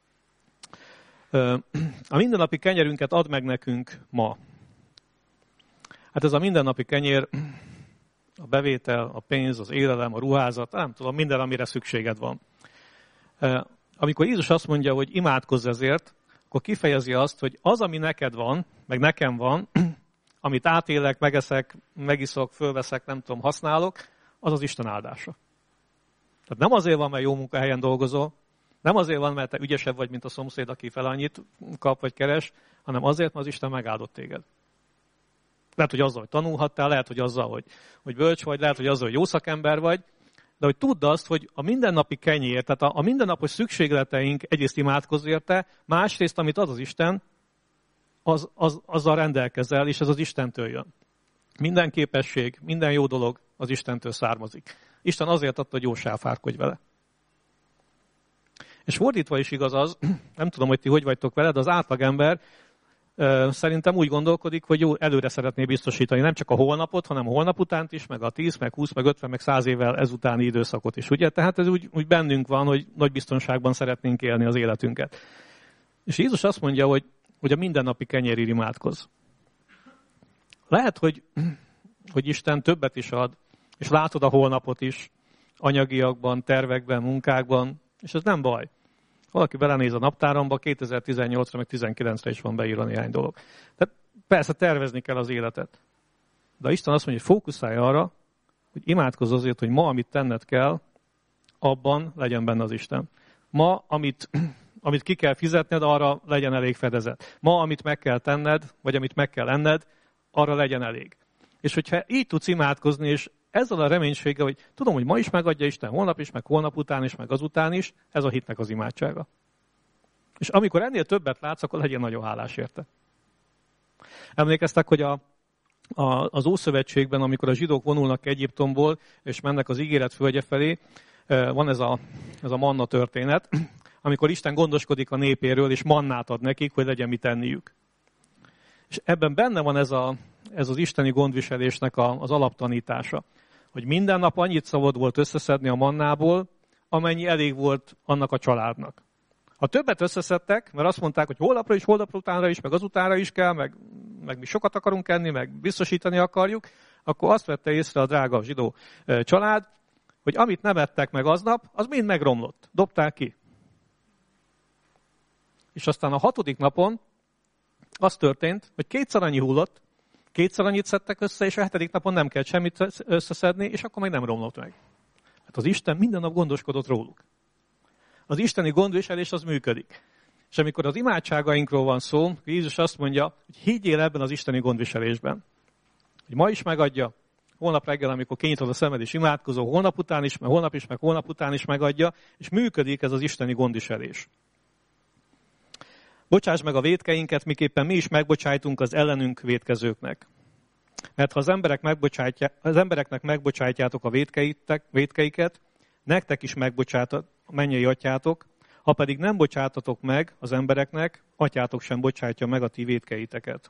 A mindennapi kenyerünket add meg nekünk ma. Hát ez a mindennapi kenyér, a bevétel, a pénz, az élelem, a ruházat, nem tudom, minden, amire szükséged van. Amikor Jézus azt mondja, hogy imádkozz ezért, akkor kifejezi azt, hogy az, ami neked van, meg nekem van, amit átélek, megeszek, megiszok, fölveszek, nem tudom, használok, az az Isten áldása. Tehát nem azért van, mert jó munkahelyen dolgozol, nem azért van, mert te ügyesebb vagy, mint a szomszéd, aki fel annyit kap vagy keres, hanem azért, mert az Isten megáldott téged. Lehet, hogy azzal, hogy tanulhattál, lehet, hogy azzal, hogy, hogy bölcs vagy, lehet, hogy azzal, hogy jó szakember vagy, de hogy tudd azt, hogy a mindennapi kenyér, tehát a, a mindennapos szükségleteink egyrészt imádkozz érte, másrészt, amit ad az Isten, az, az, azzal rendelkezel, és ez az Istentől jön. Minden képesség, minden jó dolog az Istentől származik. Isten azért adta, hogy jól sáfárkodj vele. És fordítva is igaz az, nem tudom, hogy ti hogy vagytok veled, az átlagember szerintem úgy gondolkodik, hogy jó, előre szeretné biztosítani nem csak a holnapot, hanem a holnap utánt is, meg a tíz, meg húsz, meg ötven, meg száz évvel ezutáni időszakot is. Ugye? Tehát ez úgy, úgy bennünk van, hogy nagy biztonságban szeretnénk élni az életünket. És Jézus azt mondja, hogy, hogy a mindennapi kenyérért imádkozz. Lehet, hogy, hogy Isten többet is ad, és látod a holnapot is, anyagiakban, tervekben, munkákban, és ez nem baj. Valaki belenéz a naptáramba, kétezer-tizennyolcra, meg tizenkilencre is van beírva néhány dolog. Tehát persze tervezni kell az életet. De Isten azt mondja, hogy fókuszálj arra, hogy imádkozz azért, hogy ma, amit tenned kell, abban legyen benne az Isten. Ma, amit, amit ki kell fizetned, arra legyen elég fedezet. Ma, amit meg kell tenned, vagy amit meg kell enned, arra legyen elég. És hogyha így tudsz imádkozni, és ezzel a reménységgel, hogy tudom, hogy ma is megadja Isten, holnap is, meg holnap után is, meg azután is, ez a hitnek az imádsága. És amikor ennél többet látsz, akkor legyen nagyon hálás érte. Emlékeztek, hogy a, a, az Ószövetségben, amikor a zsidók vonulnak Egyiptomból, és mennek az ígéret földje felé, van ez a, ez a manna történet, amikor Isten gondoskodik a népéről, és mannát ad nekik, hogy legyen mit enniük. És ebben benne van ez, a, ez az isteni gondviselésnek a, az alaptanítása, hogy minden nap annyit szabad volt összeszedni a mannából, amennyi elég volt annak a családnak. Ha többet összeszedtek, mert azt mondták, hogy holnapra is, holnapra utánra is, meg azutánra is kell, meg, meg mi sokat akarunk enni, meg biztosítani akarjuk, akkor azt vette észre a drága zsidó család, hogy amit nem ettek meg aznap, az mind megromlott. Dobták ki. És aztán a hatodik napon az történt, hogy kétszer annyi hullott, kétszer annyit szedtek össze, és a hetedik napon nem kellett semmit összeszedni, és akkor még nem romlott meg. Hát az Isten minden nap gondoskodott róluk. Az isteni gondviselés az működik. És amikor az imádságainkról van szó, Jézus azt mondja, hogy higgyél ebben az isteni gondviselésben. Hogy ma is megadja, holnap reggel, amikor kinyitod a szemed és imádkozol, holnap után is, meg holnap is, meg holnap után is megadja, és működik ez az isteni gondviselés. Bocsáss meg a vétkeinket, miképpen mi is megbocsájtunk az ellenünk vétkezőknek. Mert ha az, emberek az embereknek megbocsájtjátok a vétkeiket, nektek is megbocsát a mennyei atyátok, ha pedig nem bocsátatok meg az embereknek, atyátok sem bocsátja meg a ti vétkeiteket.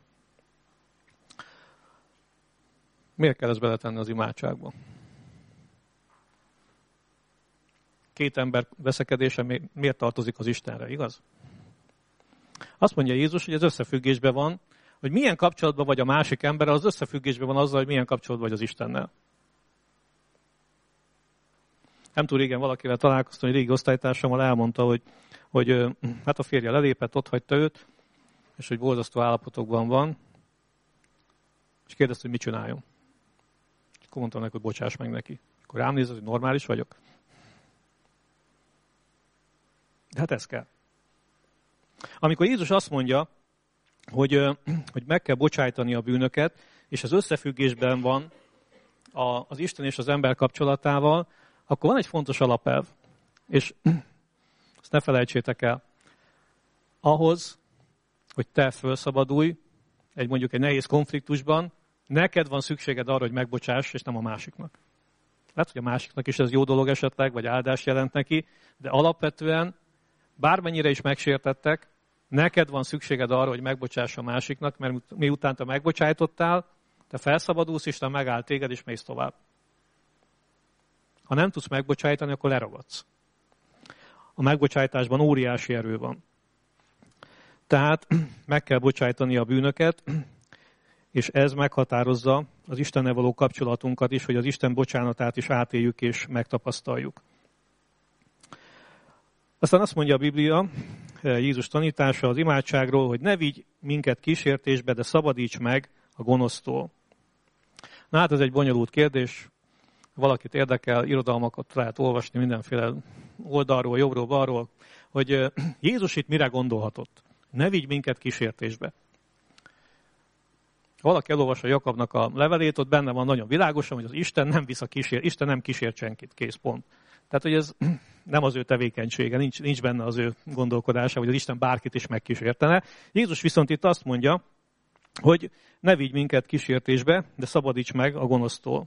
Miért kell ezt beletenni az imádságba? Két ember veszekedése miért tartozik az Istenre, igaz? Azt mondja Jézus, hogy ez összefüggésben van, hogy milyen kapcsolatban vagy a másik ember, az összefüggésben van azzal, hogy milyen kapcsolatban vagy az Istennel. Nem túl régen valakivel találkoztam, hogy régi osztálytársammal elmondta, hogy, hogy hát a férje lelépett, ott hagyta őt, és hogy borzasztó állapotokban van, és kérdezte, hogy mit csináljon. Akkor mondtam neki, hogy bocsáss meg neki. Akkor rám nézett, hogy normális vagyok. De hát ez kell. Amikor Jézus azt mondja, hogy, hogy meg kell bocsájtani a bűnöket, és az összefüggésben van az Isten és az ember kapcsolatával, akkor van egy fontos alapelv, és ezt ne felejtsétek el. Ahhoz, hogy te felszabadulj, egy mondjuk egy nehéz konfliktusban, neked van szükséged arra, hogy megbocsáss, és nem a másiknak. Lehet, hogy a másiknak is ez jó dolog esetleg, vagy áldás jelent neki, de alapvetően bármennyire is megsértettek, neked van szükséged arra, hogy megbocsáss a másiknak, mert miután te megbocsájtottál, te felszabadulsz, Isten megáll téged, és mész tovább. Ha nem tudsz megbocsájtani, akkor leragadsz. A megbocsájtásban óriási erő van. Tehát meg kell bocsájtani a bűnöket, és ez meghatározza az Istennel való kapcsolatunkat is, hogy az Isten bocsánatát is átéljük és megtapasztaljuk. Aztán azt mondja a Biblia, Jézus tanítása az imádságról, hogy ne vigy minket kísértésbe, de szabadíts meg a gonosztól. Na hát ez egy bonyolult kérdés. Valakit érdekel, irodalmakat lehet olvasni mindenféle oldalról, jobbról, balról, hogy Jézus itt mire gondolhatott. Ne vigy minket kísértésbe. Valaki elolvassa Jakabnak a levelét, ott benne van nagyon világosan, hogy az Isten nem visz a kísér, Isten nem kísért senkit, kész pont. Tehát, hogy ez nem az ő tevékenysége, nincs, nincs benne az ő gondolkodása, hogy az Isten bárkit is megkísértene. Jézus viszont itt azt mondja, hogy ne vigy minket kísértésbe, de szabadíts meg a gonosztól.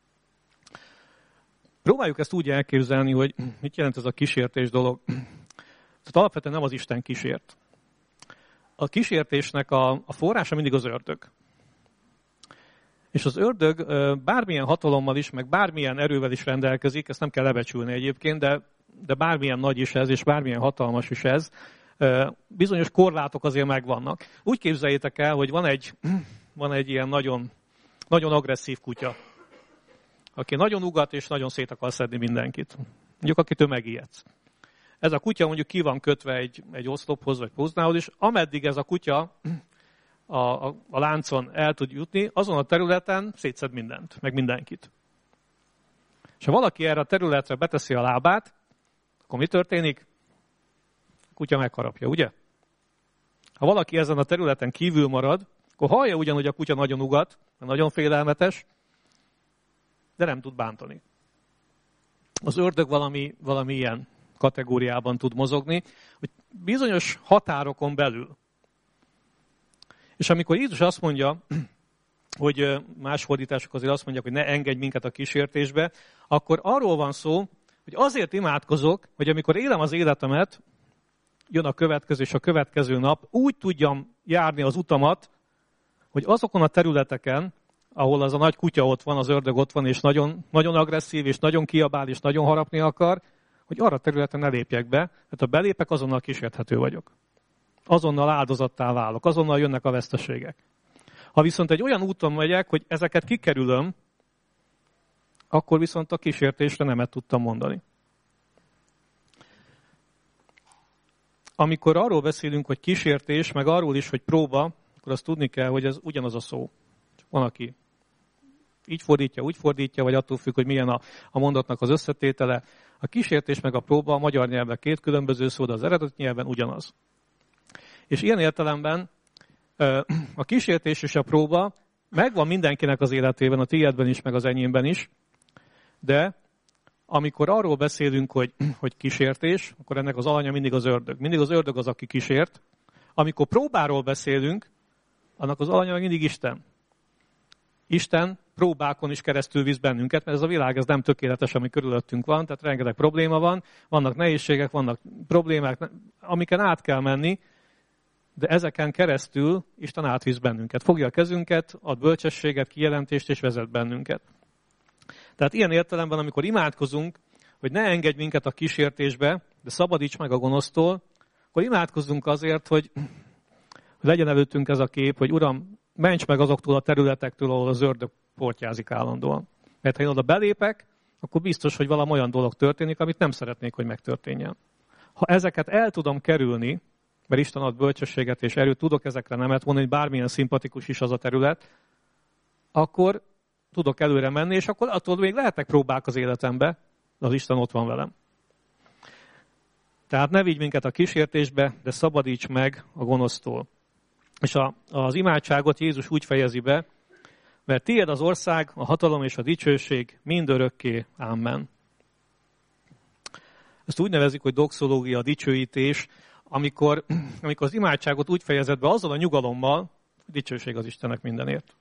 Próbáljuk ezt úgy elképzelni, hogy mit jelent ez a kísértés dolog. Tehát alapvetően nem az Isten kísért. A kísértésnek a, a forrása mindig az ördög. És az ördög bármilyen hatalommal is, meg bármilyen erővel is rendelkezik, ezt nem kell lebecsülni egyébként, de, de bármilyen nagy is ez, és bármilyen hatalmas is ez, bizonyos korlátok azért megvannak. Úgy képzeljétek el, hogy van egy, van egy ilyen nagyon, nagyon agresszív kutya, aki nagyon ugat és nagyon szét akar szedni mindenkit. Mondjuk, akitől megijedsz. Ez a kutya mondjuk ki van kötve egy, egy oszlophoz vagy póznához, és ameddig ez a kutya a, a, a láncon el tud jutni, azon a területen szétszed mindent, meg mindenkit. És ha valaki erre a területre beteszi a lábát, akkor mi történik? A kutya megharapja, ugye? Ha valaki ezen a területen kívül marad, akkor hallja ugyan, hogy a kutya nagyon ugat, nagyon félelmetes, de nem tud bántani. Az ördög valami, valami ilyen kategóriában tud mozogni, hogy bizonyos határokon belül. És amikor Jézus azt mondja, hogy más fordítások azért azt mondják, hogy ne engedj minket a kísértésbe, akkor arról van szó, hogy azért imádkozok, hogy amikor élem az életemet, jön a következő és a következő nap, úgy tudjam járni az utamat, hogy azokon a területeken, ahol az a nagy kutya ott van, az ördög ott van, és nagyon, nagyon agresszív, és nagyon kiabál, és nagyon harapni akar, hogy arra a területen ne lépjek be, mert ha belépek, azonnal kísérthető vagyok. Azonnal áldozattá válok, azonnal jönnek a veszteségek. Ha viszont egy olyan úton megyek, hogy ezeket kikerülöm, akkor viszont a kísértésre nemet tudtam mondani. Amikor arról beszélünk, hogy kísértés, meg arról is, hogy próba, akkor azt tudni kell, hogy ez ugyanaz a szó. Csak van, aki így fordítja, úgy fordítja, vagy attól függ, hogy milyen a, a mondatnak az összetétele. A kísértés meg a próba a magyar nyelven két különböző szó, de az eredeti nyelven ugyanaz. És ilyen értelemben a kísértés és a próba megvan mindenkinek az életében, a tiédben is, meg az enyémben is, de amikor arról beszélünk, hogy, hogy kísértés, akkor ennek az alanya mindig az ördög. Mindig az ördög az, aki kísért. Amikor próbáról beszélünk, annak az alanya mindig Isten. Isten próbákon is keresztül visz bennünket, mert ez a világ ez nem tökéletes, ami körülöttünk van, tehát rengeteg probléma van, vannak nehézségek, vannak problémák, amiken át kell menni, de ezeken keresztül Isten átvisz bennünket. Fogja a kezünket, ad bölcsességet, kijelentést és vezet bennünket. Tehát ilyen értelemben, amikor imádkozunk, hogy ne engedj minket a kísértésbe, de szabadíts meg a gonosztól, akkor imádkozzunk azért, hogy legyen előttünk ez a kép, hogy Uram, ments meg azoktól a területektől, ahol az ördög portyázik állandóan. Mert ha én oda belépek, akkor biztos, hogy valami olyan dolog történik, amit nem szeretnék, hogy megtörténjen. Ha ezeket el tudom kerülni, mert Isten ad bölcsességet és erőt, tudok ezekre nemet mondani, hogy bármilyen szimpatikus is az a terület, akkor tudok előre menni, és akkor attól még lehetnek próbák az életembe, de az Isten ott van velem. Tehát ne vigy minket a kísértésbe, de szabadíts meg a gonosztól. És a, az imádságot Jézus úgy fejezi be, mert tiéd az ország, a hatalom és a dicsőség mindörökké. Amen. Ezt úgy nevezik, hogy doxológia, dicsőítés, amikor, amikor az imádságot úgy fejezed be azzal a nyugalommal, hogy dicsőség az Istennek mindenért.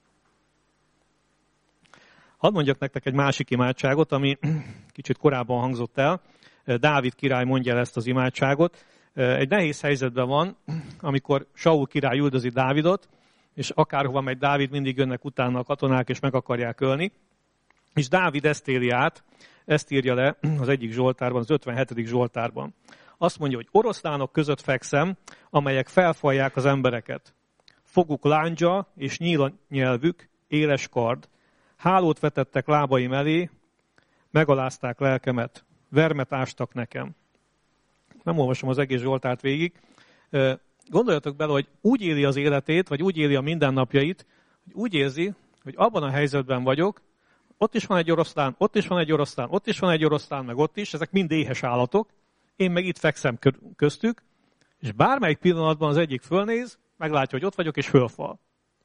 Hadd mondjak nektek egy másik imádságot, ami kicsit korábban hangzott el. Dávid király mondja el ezt az imádságot. Egy nehéz helyzetben van, amikor Saul király üldözi Dávidot, és akárhova megy Dávid, mindig jönnek utána a katonák, és meg akarják ölni. És Dávid ezt éli át, ezt írja le az egyik zsoltárban, az ötvenhetedik zsoltárban. Azt mondja, hogy oroszlánok között fekszem, amelyek felfalják az embereket. Foguk láncsa és nyíl a nyelvük, éles kard. Hálót vetettek lábaim elé, megalázták lelkemet, vermet ástak nekem. Nem olvasom az egész zsoltárt végig. Gondoljatok bele, hogy úgy éli az életét, vagy úgy éli a mindennapjait, hogy úgy érzi, hogy abban a helyzetben vagyok, ott is van egy oroszlán, ott is van egy oroszlán, ott is van egy oroszlán, meg ott is, ezek mind éhes állatok, én meg itt fekszem köztük, és bármelyik pillanatban az egyik fölnéz, meglátja, hogy ott vagyok, és fölfal.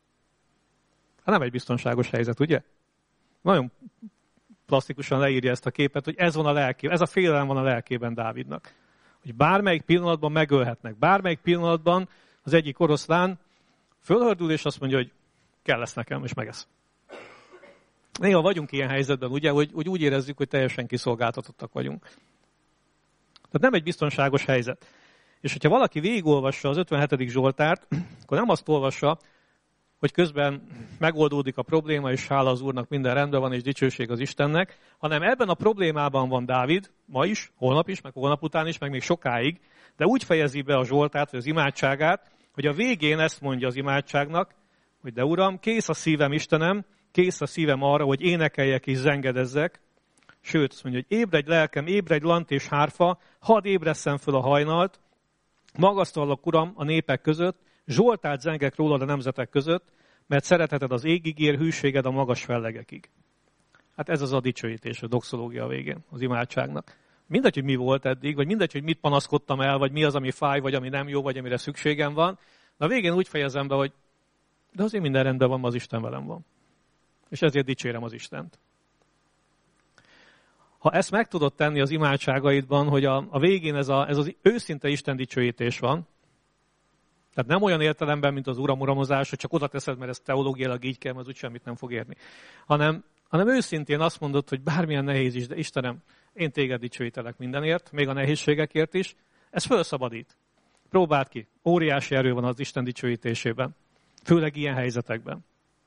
Hát nem egy biztonságos helyzet, ugye? Nagyon plastikusan leírja ezt a képet, hogy ez van a lelkében, ez a félelem van a lelkében Dávidnak. Hogy bármelyik pillanatban megölhetnek, bármelyik pillanatban az egyik oroszlán fölhördül, és azt mondja, hogy kell lesz nekem, és megesz. Néha vagyunk ilyen helyzetben, ugye, hogy, hogy úgy érezzük, hogy teljesen kiszolgáltatottak vagyunk. Tehát nem egy biztonságos helyzet. És hogyha valaki végigolvassa az ötvenhetedik zsoltárt, akkor nem azt olvassa, hogy közben megoldódik a probléma, és hála az Úrnak, minden rendben van, és dicsőség az Istennek, hanem ebben a problémában van Dávid, ma is, holnap is, meg holnap után is, meg még sokáig, de úgy fejezi be a zsoltát, vagy az imádságát, hogy a végén ezt mondja az imádságnak, hogy de Uram, kész a szívem, Istenem, kész a szívem arra, hogy énekeljek és zengedezzek, sőt, azt mondja, hogy ébredj lelkem, ébredj lant és hárfa, hadd ébresszen föl a hajnalt, magasztalak, Uram, a népek között, zsoltát zengek rólad a nemzetek között, mert szereteted az égig ér, hűséged a magas fellegekig. Hát ez az a dicsőítés, a doxológia végén, az imádságnak. Mindegy, hogy mi volt eddig, vagy mindegy, hogy mit panaszkodtam el, vagy mi az, ami fáj, vagy ami nem jó, vagy amire szükségem van. De a végén úgy fejezem be, hogy de azért minden rendben van, az Isten velem van. És ezért dicsérem az Istent. Ha ezt meg tudod tenni az imádságaidban, hogy a, a végén ez, a, ez az őszinte Isten dicsőítés van, tehát nem olyan értelemben, mint az uram uramozás, hogy csak oda teszed, mert ez teológiailag így kell, mert úgy semmit nem fog érni. Hanem, hanem őszintén azt mondod, hogy bármilyen nehéz is, de Istenem, én téged dicsőítelek mindenért, még a nehézségekért is. Ez felszabadít. Próbáld ki. Óriási erő van az Isten dicsőítésében. Főleg ilyen helyzetekben.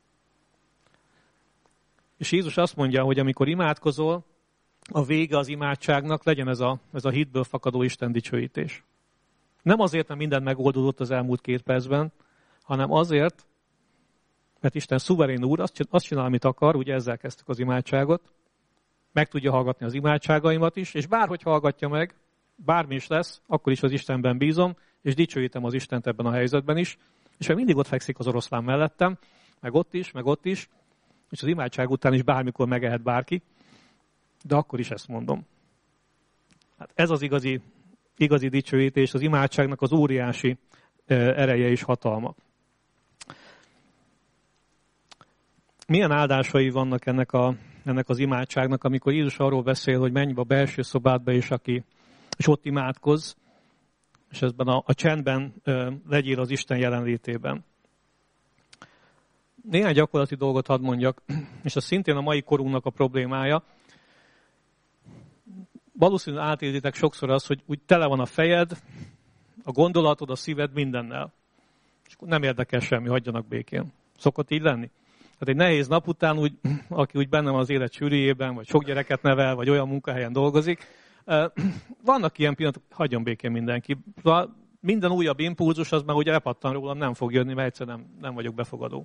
És Jézus azt mondja, hogy amikor imádkozol, a vége az imádságnak legyen ez a, ez a hitből fakadó Isten dicsőítés. Nem azért, mert minden megoldódott az elmúlt két percben, hanem azért, mert Isten szuverén úr, azt csinál, amit akar, ugye ezzel kezdtük az imádságot, meg tudja hallgatni az imádságaimat is, és bárhogy hallgatja meg, bármi is lesz, akkor is az Istenben bízom, és dicsőítem az Istent ebben a helyzetben is, és még mindig ott fekszik az oroszlán mellettem, meg ott is, meg ott is, és az imádság után is bármikor megehet bárki, de akkor is ezt mondom. Hát ez az igazi, igazi dicsőítés, az imádságnak az óriási ereje és hatalma. Milyen áldásai vannak ennek, a, ennek az imádságnak, amikor Jézus arról beszél, hogy menj be a belső szobádba, és, aki, és ott imádkozz, és ezben a, a csendben ö, legyél az Isten jelenlétében. Néhány gyakorlati dolgot hadd mondjak, és ez szintén a mai korunknak a problémája. Valószínűleg átéritek sokszor az, hogy úgy tele van a fejed, a gondolatod, a szíved mindennel. És nem érdekel semmi, hagyjanak békén. Szokott így lenni? Tehát egy nehéz nap után, úgy, aki úgy benne van az élet sűrűjében, vagy sok gyereket nevel, vagy olyan munkahelyen dolgozik, vannak ilyen pillanatok, hagyjon békén mindenki. Minden újabb impulzus, az már ugye lepattan rólam, nem fog jönni, mert egyszerűen nem, nem vagyok befogadó.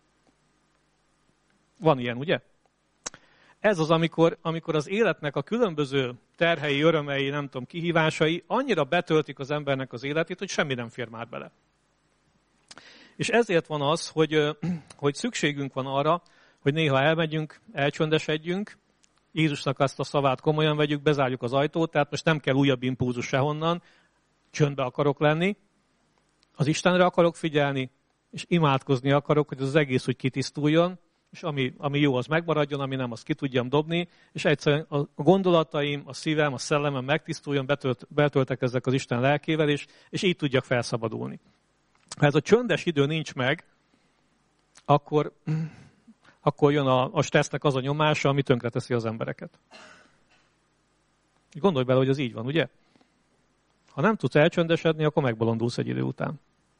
Van ilyen, ugye? Ez az, amikor, amikor az életnek a különböző terhei, örömei, nem tudom, kihívásai annyira betöltik az embernek az életét, hogy semmi nem fér már bele. És ezért van az, hogy, hogy szükségünk van arra, hogy néha elmegyünk, elcsöndesedjünk, Jézusnak azt a szavát komolyan vegyük, bezárjuk az ajtót, tehát most nem kell újabb impulzus sehonnan, csöndbe akarok lenni, az Istenre akarok figyelni, és imádkozni akarok, hogy az egész úgy kitisztuljon, és ami, ami jó, az megmaradjon, ami nem, azt ki tudjam dobni, és egyszerűen a gondolataim, a szívem, a szellemem megtisztuljon, betölt, betöltekezzek az Isten lelkével, és, és így tudjak felszabadulni. Ha ez a csöndes idő nincs meg, akkor, akkor jön a, a stressznek az a nyomása, ami tönkreteszi az embereket. Gondolj bele, hogy ez így van, ugye? Ha nem tudsz elcsöndesedni, akkor megbolondulsz egy idő után.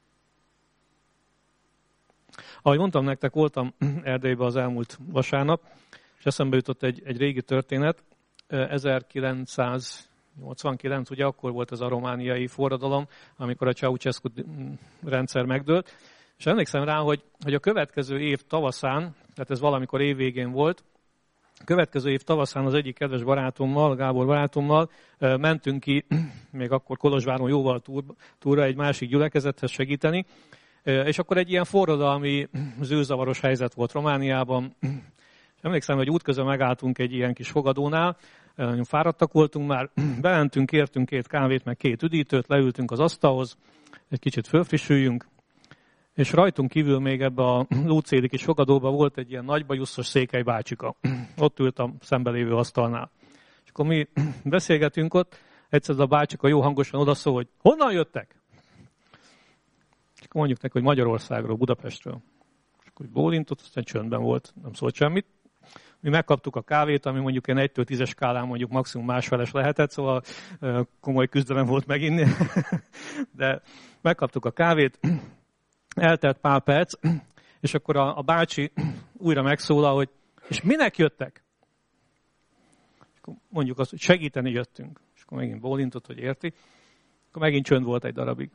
Ahogy mondtam nektek, voltam Erdélyben az elmúlt vasárnap, és eszembe jutott egy, egy régi történet. ezerkilencszáznyolcvankilenc, ugye akkor volt ez a romániai forradalom, amikor a Ceausescu rendszer megdőlt. És emlékszem rá, hogy, hogy a következő év tavaszán, tehát ez valamikor évvégén volt, a következő év tavaszán az egyik kedves barátommal, Gábor barátommal mentünk ki, még akkor Kolozsváron jóval túl, túlra egy másik gyülekezethez segíteni, és akkor egy ilyen forradalmi, zűrzavaros helyzet volt Romániában. És emlékszem, hogy útközben megálltunk egy ilyen kis fogadónál, nagyon fáradtak voltunk már, bementünk, kértünk két kávét, meg két üdítőt, leültünk az asztalhoz, egy kicsit fölfrissüljünk, és rajtunk kívül még ebbe a lúcéli kis fogadóba volt egy ilyen nagybajuszos Székely bácsika. Ott ült a szembelévő asztalnál. És akkor mi beszélgetünk ott, egyszer a bácsika jó hangosan odaszól, hogy honnan jöttek? És akkor mondjuk neki, hogy Magyarországról, Budapestről. És akkor bólintott, aztán csöndben volt, nem szólt semmit. Mi megkaptuk a kávét, ami mondjuk ilyen egytől tízes skálán mondjuk maximum másfeles lehetett, szóval komoly küzdelem volt meginni. De megkaptuk a kávét, eltelt pár perc, és akkor a, a bácsi újra megszólal, hogy és minek jöttek? És akkor mondjuk azt, hogy segíteni jöttünk. És akkor megint bólintott, hogy érti. Akkor megint csönd volt egy darabig.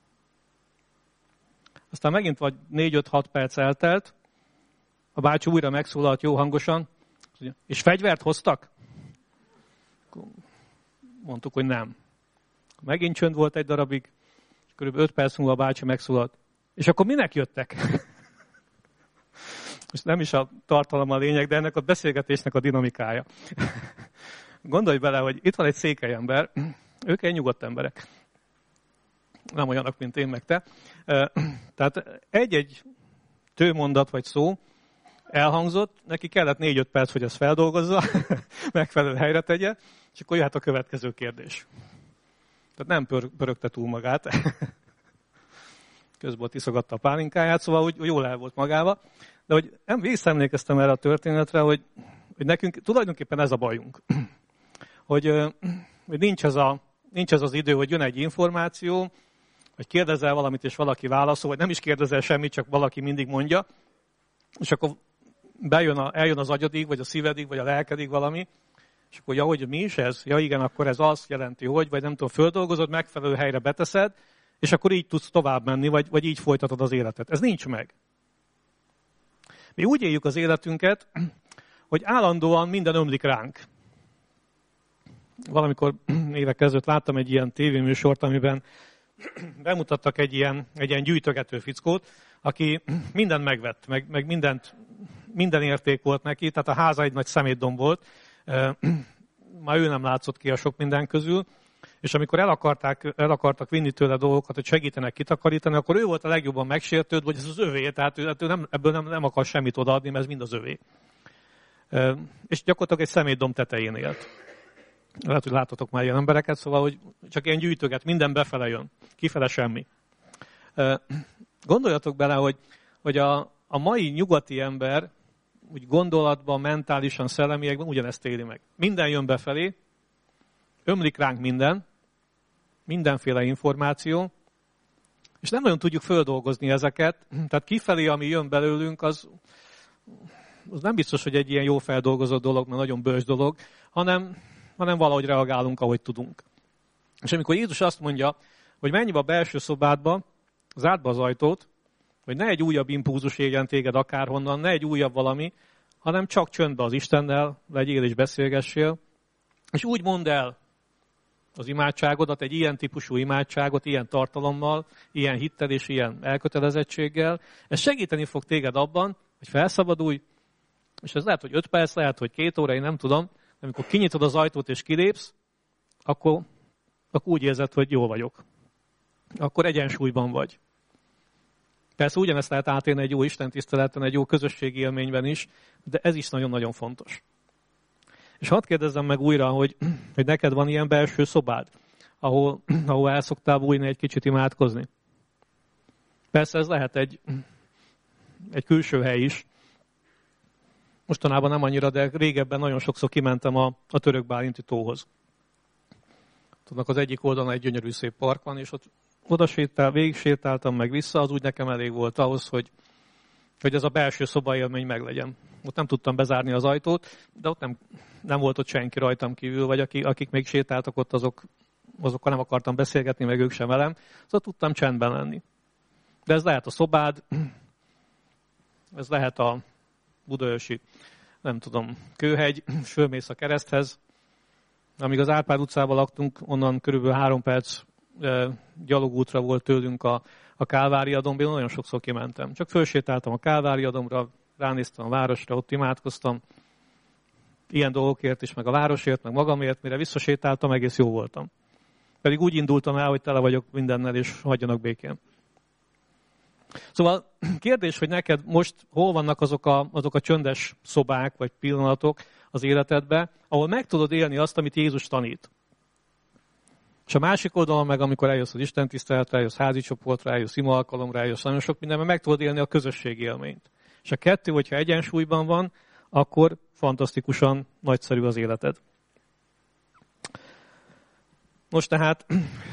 Aztán megint vagy négy-öt-hat perc eltelt, a bácsi újra megszólalt jó hangosan, és fegyvert hoztak? Akkor mondtuk, hogy nem. Megint csönd volt egy darabig, és körülbelül öt perc múlva a bácsi megszólalt, és akkor minek jöttek? Most nem is a tartalom a lényeg, de ennek a beszélgetésnek a dinamikája. Gondolj bele, hogy itt van egy székely ember, ők egy nyugodt emberek. Nem olyanok, mint én meg te. Tehát egy-egy tőmondat vagy szó elhangzott, neki kellett négy-öt perc, hogy ezt feldolgozza, megfelelő helyre tegye, és akkor jöhet a következő kérdés. Tehát nem pör, pörögte túl magát. Közben ott iszogatta a pálinkáját, szóval úgy jól el volt magával. De hogy visszaemlékeztem erre a történetre, hogy, hogy nekünk tulajdonképpen ez a bajunk. Hogy, hogy nincs, ez a, nincs ez az idő, hogy jön egy információ, hogy kérdezel valamit, és valaki válaszol, vagy nem is kérdezel semmit, csak valaki mindig mondja, és akkor bejön a, eljön az agyadig, vagy a szívedig, vagy a lelkedig valami, és akkor, ja, hogy mi is ez? Ja igen, akkor ez azt jelenti, hogy, vagy nem tudom, földolgozod, megfelelő helyre beteszed, és akkor így tudsz tovább menni, vagy, vagy így folytatod az életet. Ez nincs meg. Mi úgy éljük az életünket, hogy állandóan minden ömlik ránk. Valamikor évek ezelőtt láttam egy ilyen tévéműsort, amiben bemutattak egy ilyen, egy ilyen gyűjtögető fickót, aki mindent megvett, meg, meg mindent, minden érték volt neki, tehát a háza egy nagy szemétdomb volt. Már ő nem látszott ki a sok minden közül, És amikor el, akarták, el akartak vinni tőle dolgokat, hogy segítenek kitakarítani, akkor ő volt a legjobban megsértődve, hogy ez az övé, tehát ő, ő nem, ebből nem, nem akar semmit odaadni, mert ez mind az övé. És gyakorlatilag egy szemétdom tetején élt. Lehet, hogy láttatok már ilyen embereket, szóval, hogy csak ilyen gyűjtöget, minden befele jön, kifele semmi. Gondoljatok bele, hogy, hogy a, a mai nyugati ember úgy gondolatban, mentálisan, szellemiekben ugyanezt éli meg. Minden jön befelé, ömlik ránk minden, mindenféle információ, és nem nagyon tudjuk földolgozni ezeket. Tehát kifelé, ami jön belőlünk, az, az nem biztos, hogy egy ilyen jó feldolgozott dolog, mert nagyon bölcs dolog, hanem, hanem valahogy reagálunk, ahogy tudunk. És amikor Jézus azt mondja, hogy menj be a belső szobádba, zárd be az ajtót, hogy ne egy újabb impulzus érjen téged akárhonnan, ne egy újabb valami, hanem csak csöndbe az Istennel, legyél és beszélgessél, és úgy mondd el az imádságodat, egy ilyen típusú imádságot, ilyen tartalommal, ilyen hittel és ilyen elkötelezettséggel. Ez segíteni fog téged abban, hogy felszabadulj, és ez lehet, hogy öt perc, lehet, hogy két óra, én nem tudom, de amikor kinyitod az ajtót és kilépsz, akkor, akkor úgy érzed, hogy jól vagyok. Akkor egyensúlyban vagy. Persze ugyanezt lehet átélni egy jó istentiszteleten, egy jó közösségi élményben is, de ez is nagyon-nagyon fontos. És hadd kérdezzem meg újra, hogy, hogy neked van ilyen belső szobád, ahol, ahol el szoktál bújni egy kicsit imádkozni. Persze ez lehet egy, egy külső hely is. Mostanában nem annyira, de régebben nagyon sokszor kimentem a, a török bálinti tóhoz. Tudnak, az egyik oldalon egy gyönyörű szép park van, és ott oda sétál, végig sétáltam meg vissza, az úgy nekem elég volt ahhoz, hogy, hogy ez a belső szobaélmény meglegyen. Ott nem tudtam bezárni az ajtót, de ott nem, nem volt ott senki rajtam kívül, vagy akik, akik még sétáltak ott, azok, azokkal nem akartam beszélgetni, meg ők sem velem, szóval tudtam csendben lenni. De ez lehet a szobád, ez lehet a budaörsi, nem tudom, kőhegy, és fölmész a kereszthez. Amíg az Árpád utcában laktunk, onnan körülbelül három perc e, gyalogútra volt tőlünk a, a Kálvária dombra, nagyon sokszor kimentem. Csak fölsétáltam a Kálvária dombra, ránéztem a városra, ott imádkoztam. Ilyen dolgokért is, meg a városért, meg magamért, mire visszasétáltam, egész jó voltam. Pedig úgy indultam el, hogy tele vagyok mindennel, és hagyjanak békén. Szóval kérdés, hogy neked most hol vannak azok a, azok a csöndes szobák, vagy pillanatok az életedben, ahol meg tudod élni azt, amit Jézus tanít. És a másik oldalon meg, amikor eljössz az istentiszteletre, eljössz házi csoportra, eljössz ima alkalomra, eljössz nagyon sok mindenben, meg tudod élni a közösségi élményt. És a kettő, hogyha egyensúlyban van, akkor fantasztikusan nagyszerű az életed. Most tehát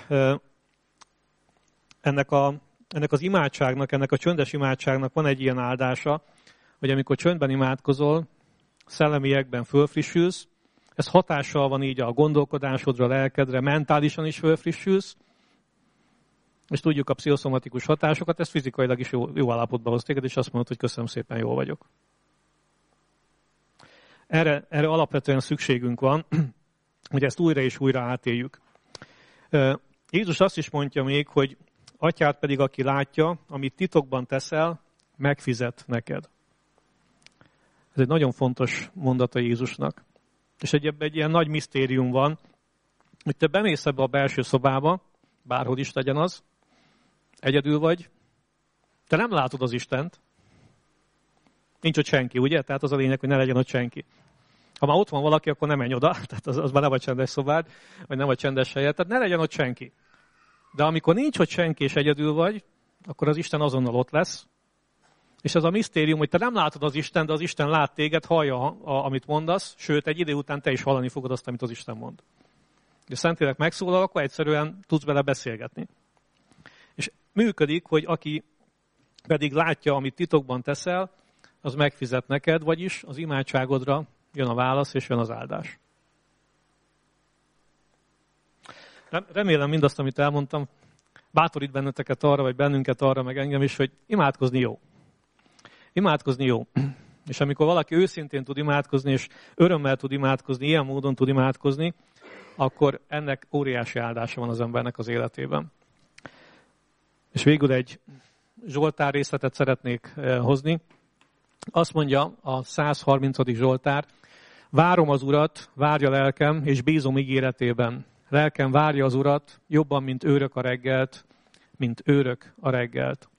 ennek, a, ennek az imádságnak, ennek a csöndes imádságnak van egy ilyen áldása, hogy amikor csöndben imádkozol, szellemiekben fölfrissülsz, ez hatással van így a gondolkodásodra, a lelkedre, mentálisan is fölfrissülsz, és tudjuk a pszichoszomatikus hatásokat, ez fizikailag is jó, jó állapotba hoz téged, és azt mondod, hogy köszönöm szépen, jól vagyok. Erre, erre alapvetően szükségünk van, hogy ezt újra és újra átéljük. Jézus azt is mondja még, hogy atyád pedig, aki látja, amit titokban teszel, megfizet neked. Ez egy nagyon fontos mondata Jézusnak. És egy, egy ilyen nagy misztérium van, hogy te bemész ebbe a belső szobába, bárhol is legyen az, egyedül vagy, te nem látod az Istent, nincs ott senki, ugye? Tehát az a lényeg, hogy ne legyen ott senki. Ha már ott van valaki, akkor nem menj oda, tehát az, az már nem a csendes szobád, vagy nem a csendes helyed, tehát ne legyen ott senki. De amikor nincs ott senki és egyedül vagy, akkor az Isten azonnal ott lesz. És ez a misztérium, hogy te nem látod az Isten, de az Isten lát téged, hallja, a, amit mondasz, sőt, egy idő után te is hallani fogod azt, amit az Isten mond. De Szentlélek megszólal, akkor egyszerűen tudsz vele beszélgetni. És működik, hogy aki pedig látja, amit titokban teszel, az megfizet neked, vagyis az imádságodra jön a válasz, és jön az áldás. Remélem mindazt, amit elmondtam, bátorít benneteket arra, vagy bennünket arra, meg engem is, hogy imádkozni jó. Imádkozni jó. És amikor valaki őszintén tud imádkozni, és örömmel tud imádkozni, ilyen módon tud imádkozni, akkor ennek óriási áldása van az embernek az életében. És végül egy Zsoltár részletet szeretnék hozni. Azt mondja a százharmincadik Zsoltár, várom az Urat, várja lelkem, és bízom ígéretében. Lelkem várja az Urat, jobban, mint őrök a reggelt, mint őrök a reggelt.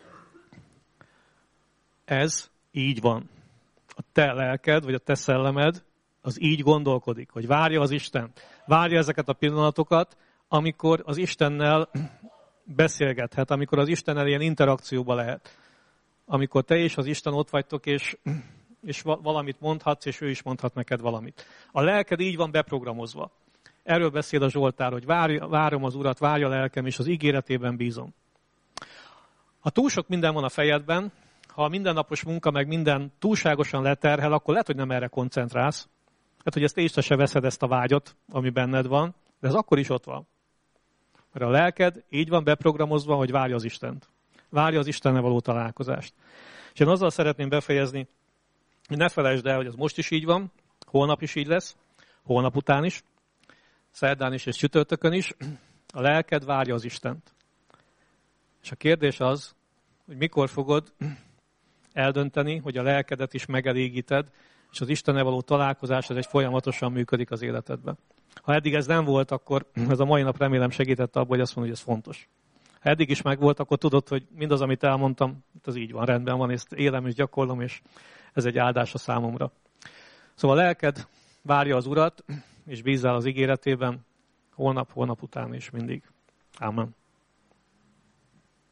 Ez így van. A te lelked, vagy a te szellemed, az így gondolkodik, hogy várja az Isten. Várja ezeket a pillanatokat, amikor az Istennel beszélgethet, amikor az Istennel ilyen interakcióba lehet. Amikor te és az Isten ott vagytok, és, és valamit mondhatsz, és ő is mondhat neked valamit. A lelked így van beprogramozva. Erről beszél a Zsoltár, hogy várj, várom az Urat, várja a lelkem, és az ígéretében bízom. Ha túl sok minden van a fejedben, ha a mindennapos munka meg minden túlságosan leterhel, akkor lehet, hogy nem erre koncentrálsz. Hát, hogy ezt észre se veszed, ezt a vágyat, ami benned van, de ez akkor is ott van. Mert a lelked így van beprogramozva, hogy várja az Istent. Várja az Istennel való találkozást. És én azzal szeretném befejezni, hogy ne felejtsd el, hogy ez most is így van, holnap is így lesz, holnap után is, szerdán is és csütörtökön is. A lelked várja az Istent. És a kérdés az, hogy mikor fogod eldönteni, hogy a lelkedet is megelégíted, és az Istennel való találkozás ez egy folyamatosan működik az életedben. Ha eddig ez nem volt, akkor ez a mai nap remélem segített abban, hogy azt mondod, hogy ez fontos. Ha eddig is megvolt, akkor tudod, hogy mindaz, amit elmondtam, az így van, rendben van, ezt élem és gyakorlom, és ez egy áldás a számomra. Szóval a lelked várja az Urat, és bízzál az ígéretében, holnap, holnap után és mindig. Ámen.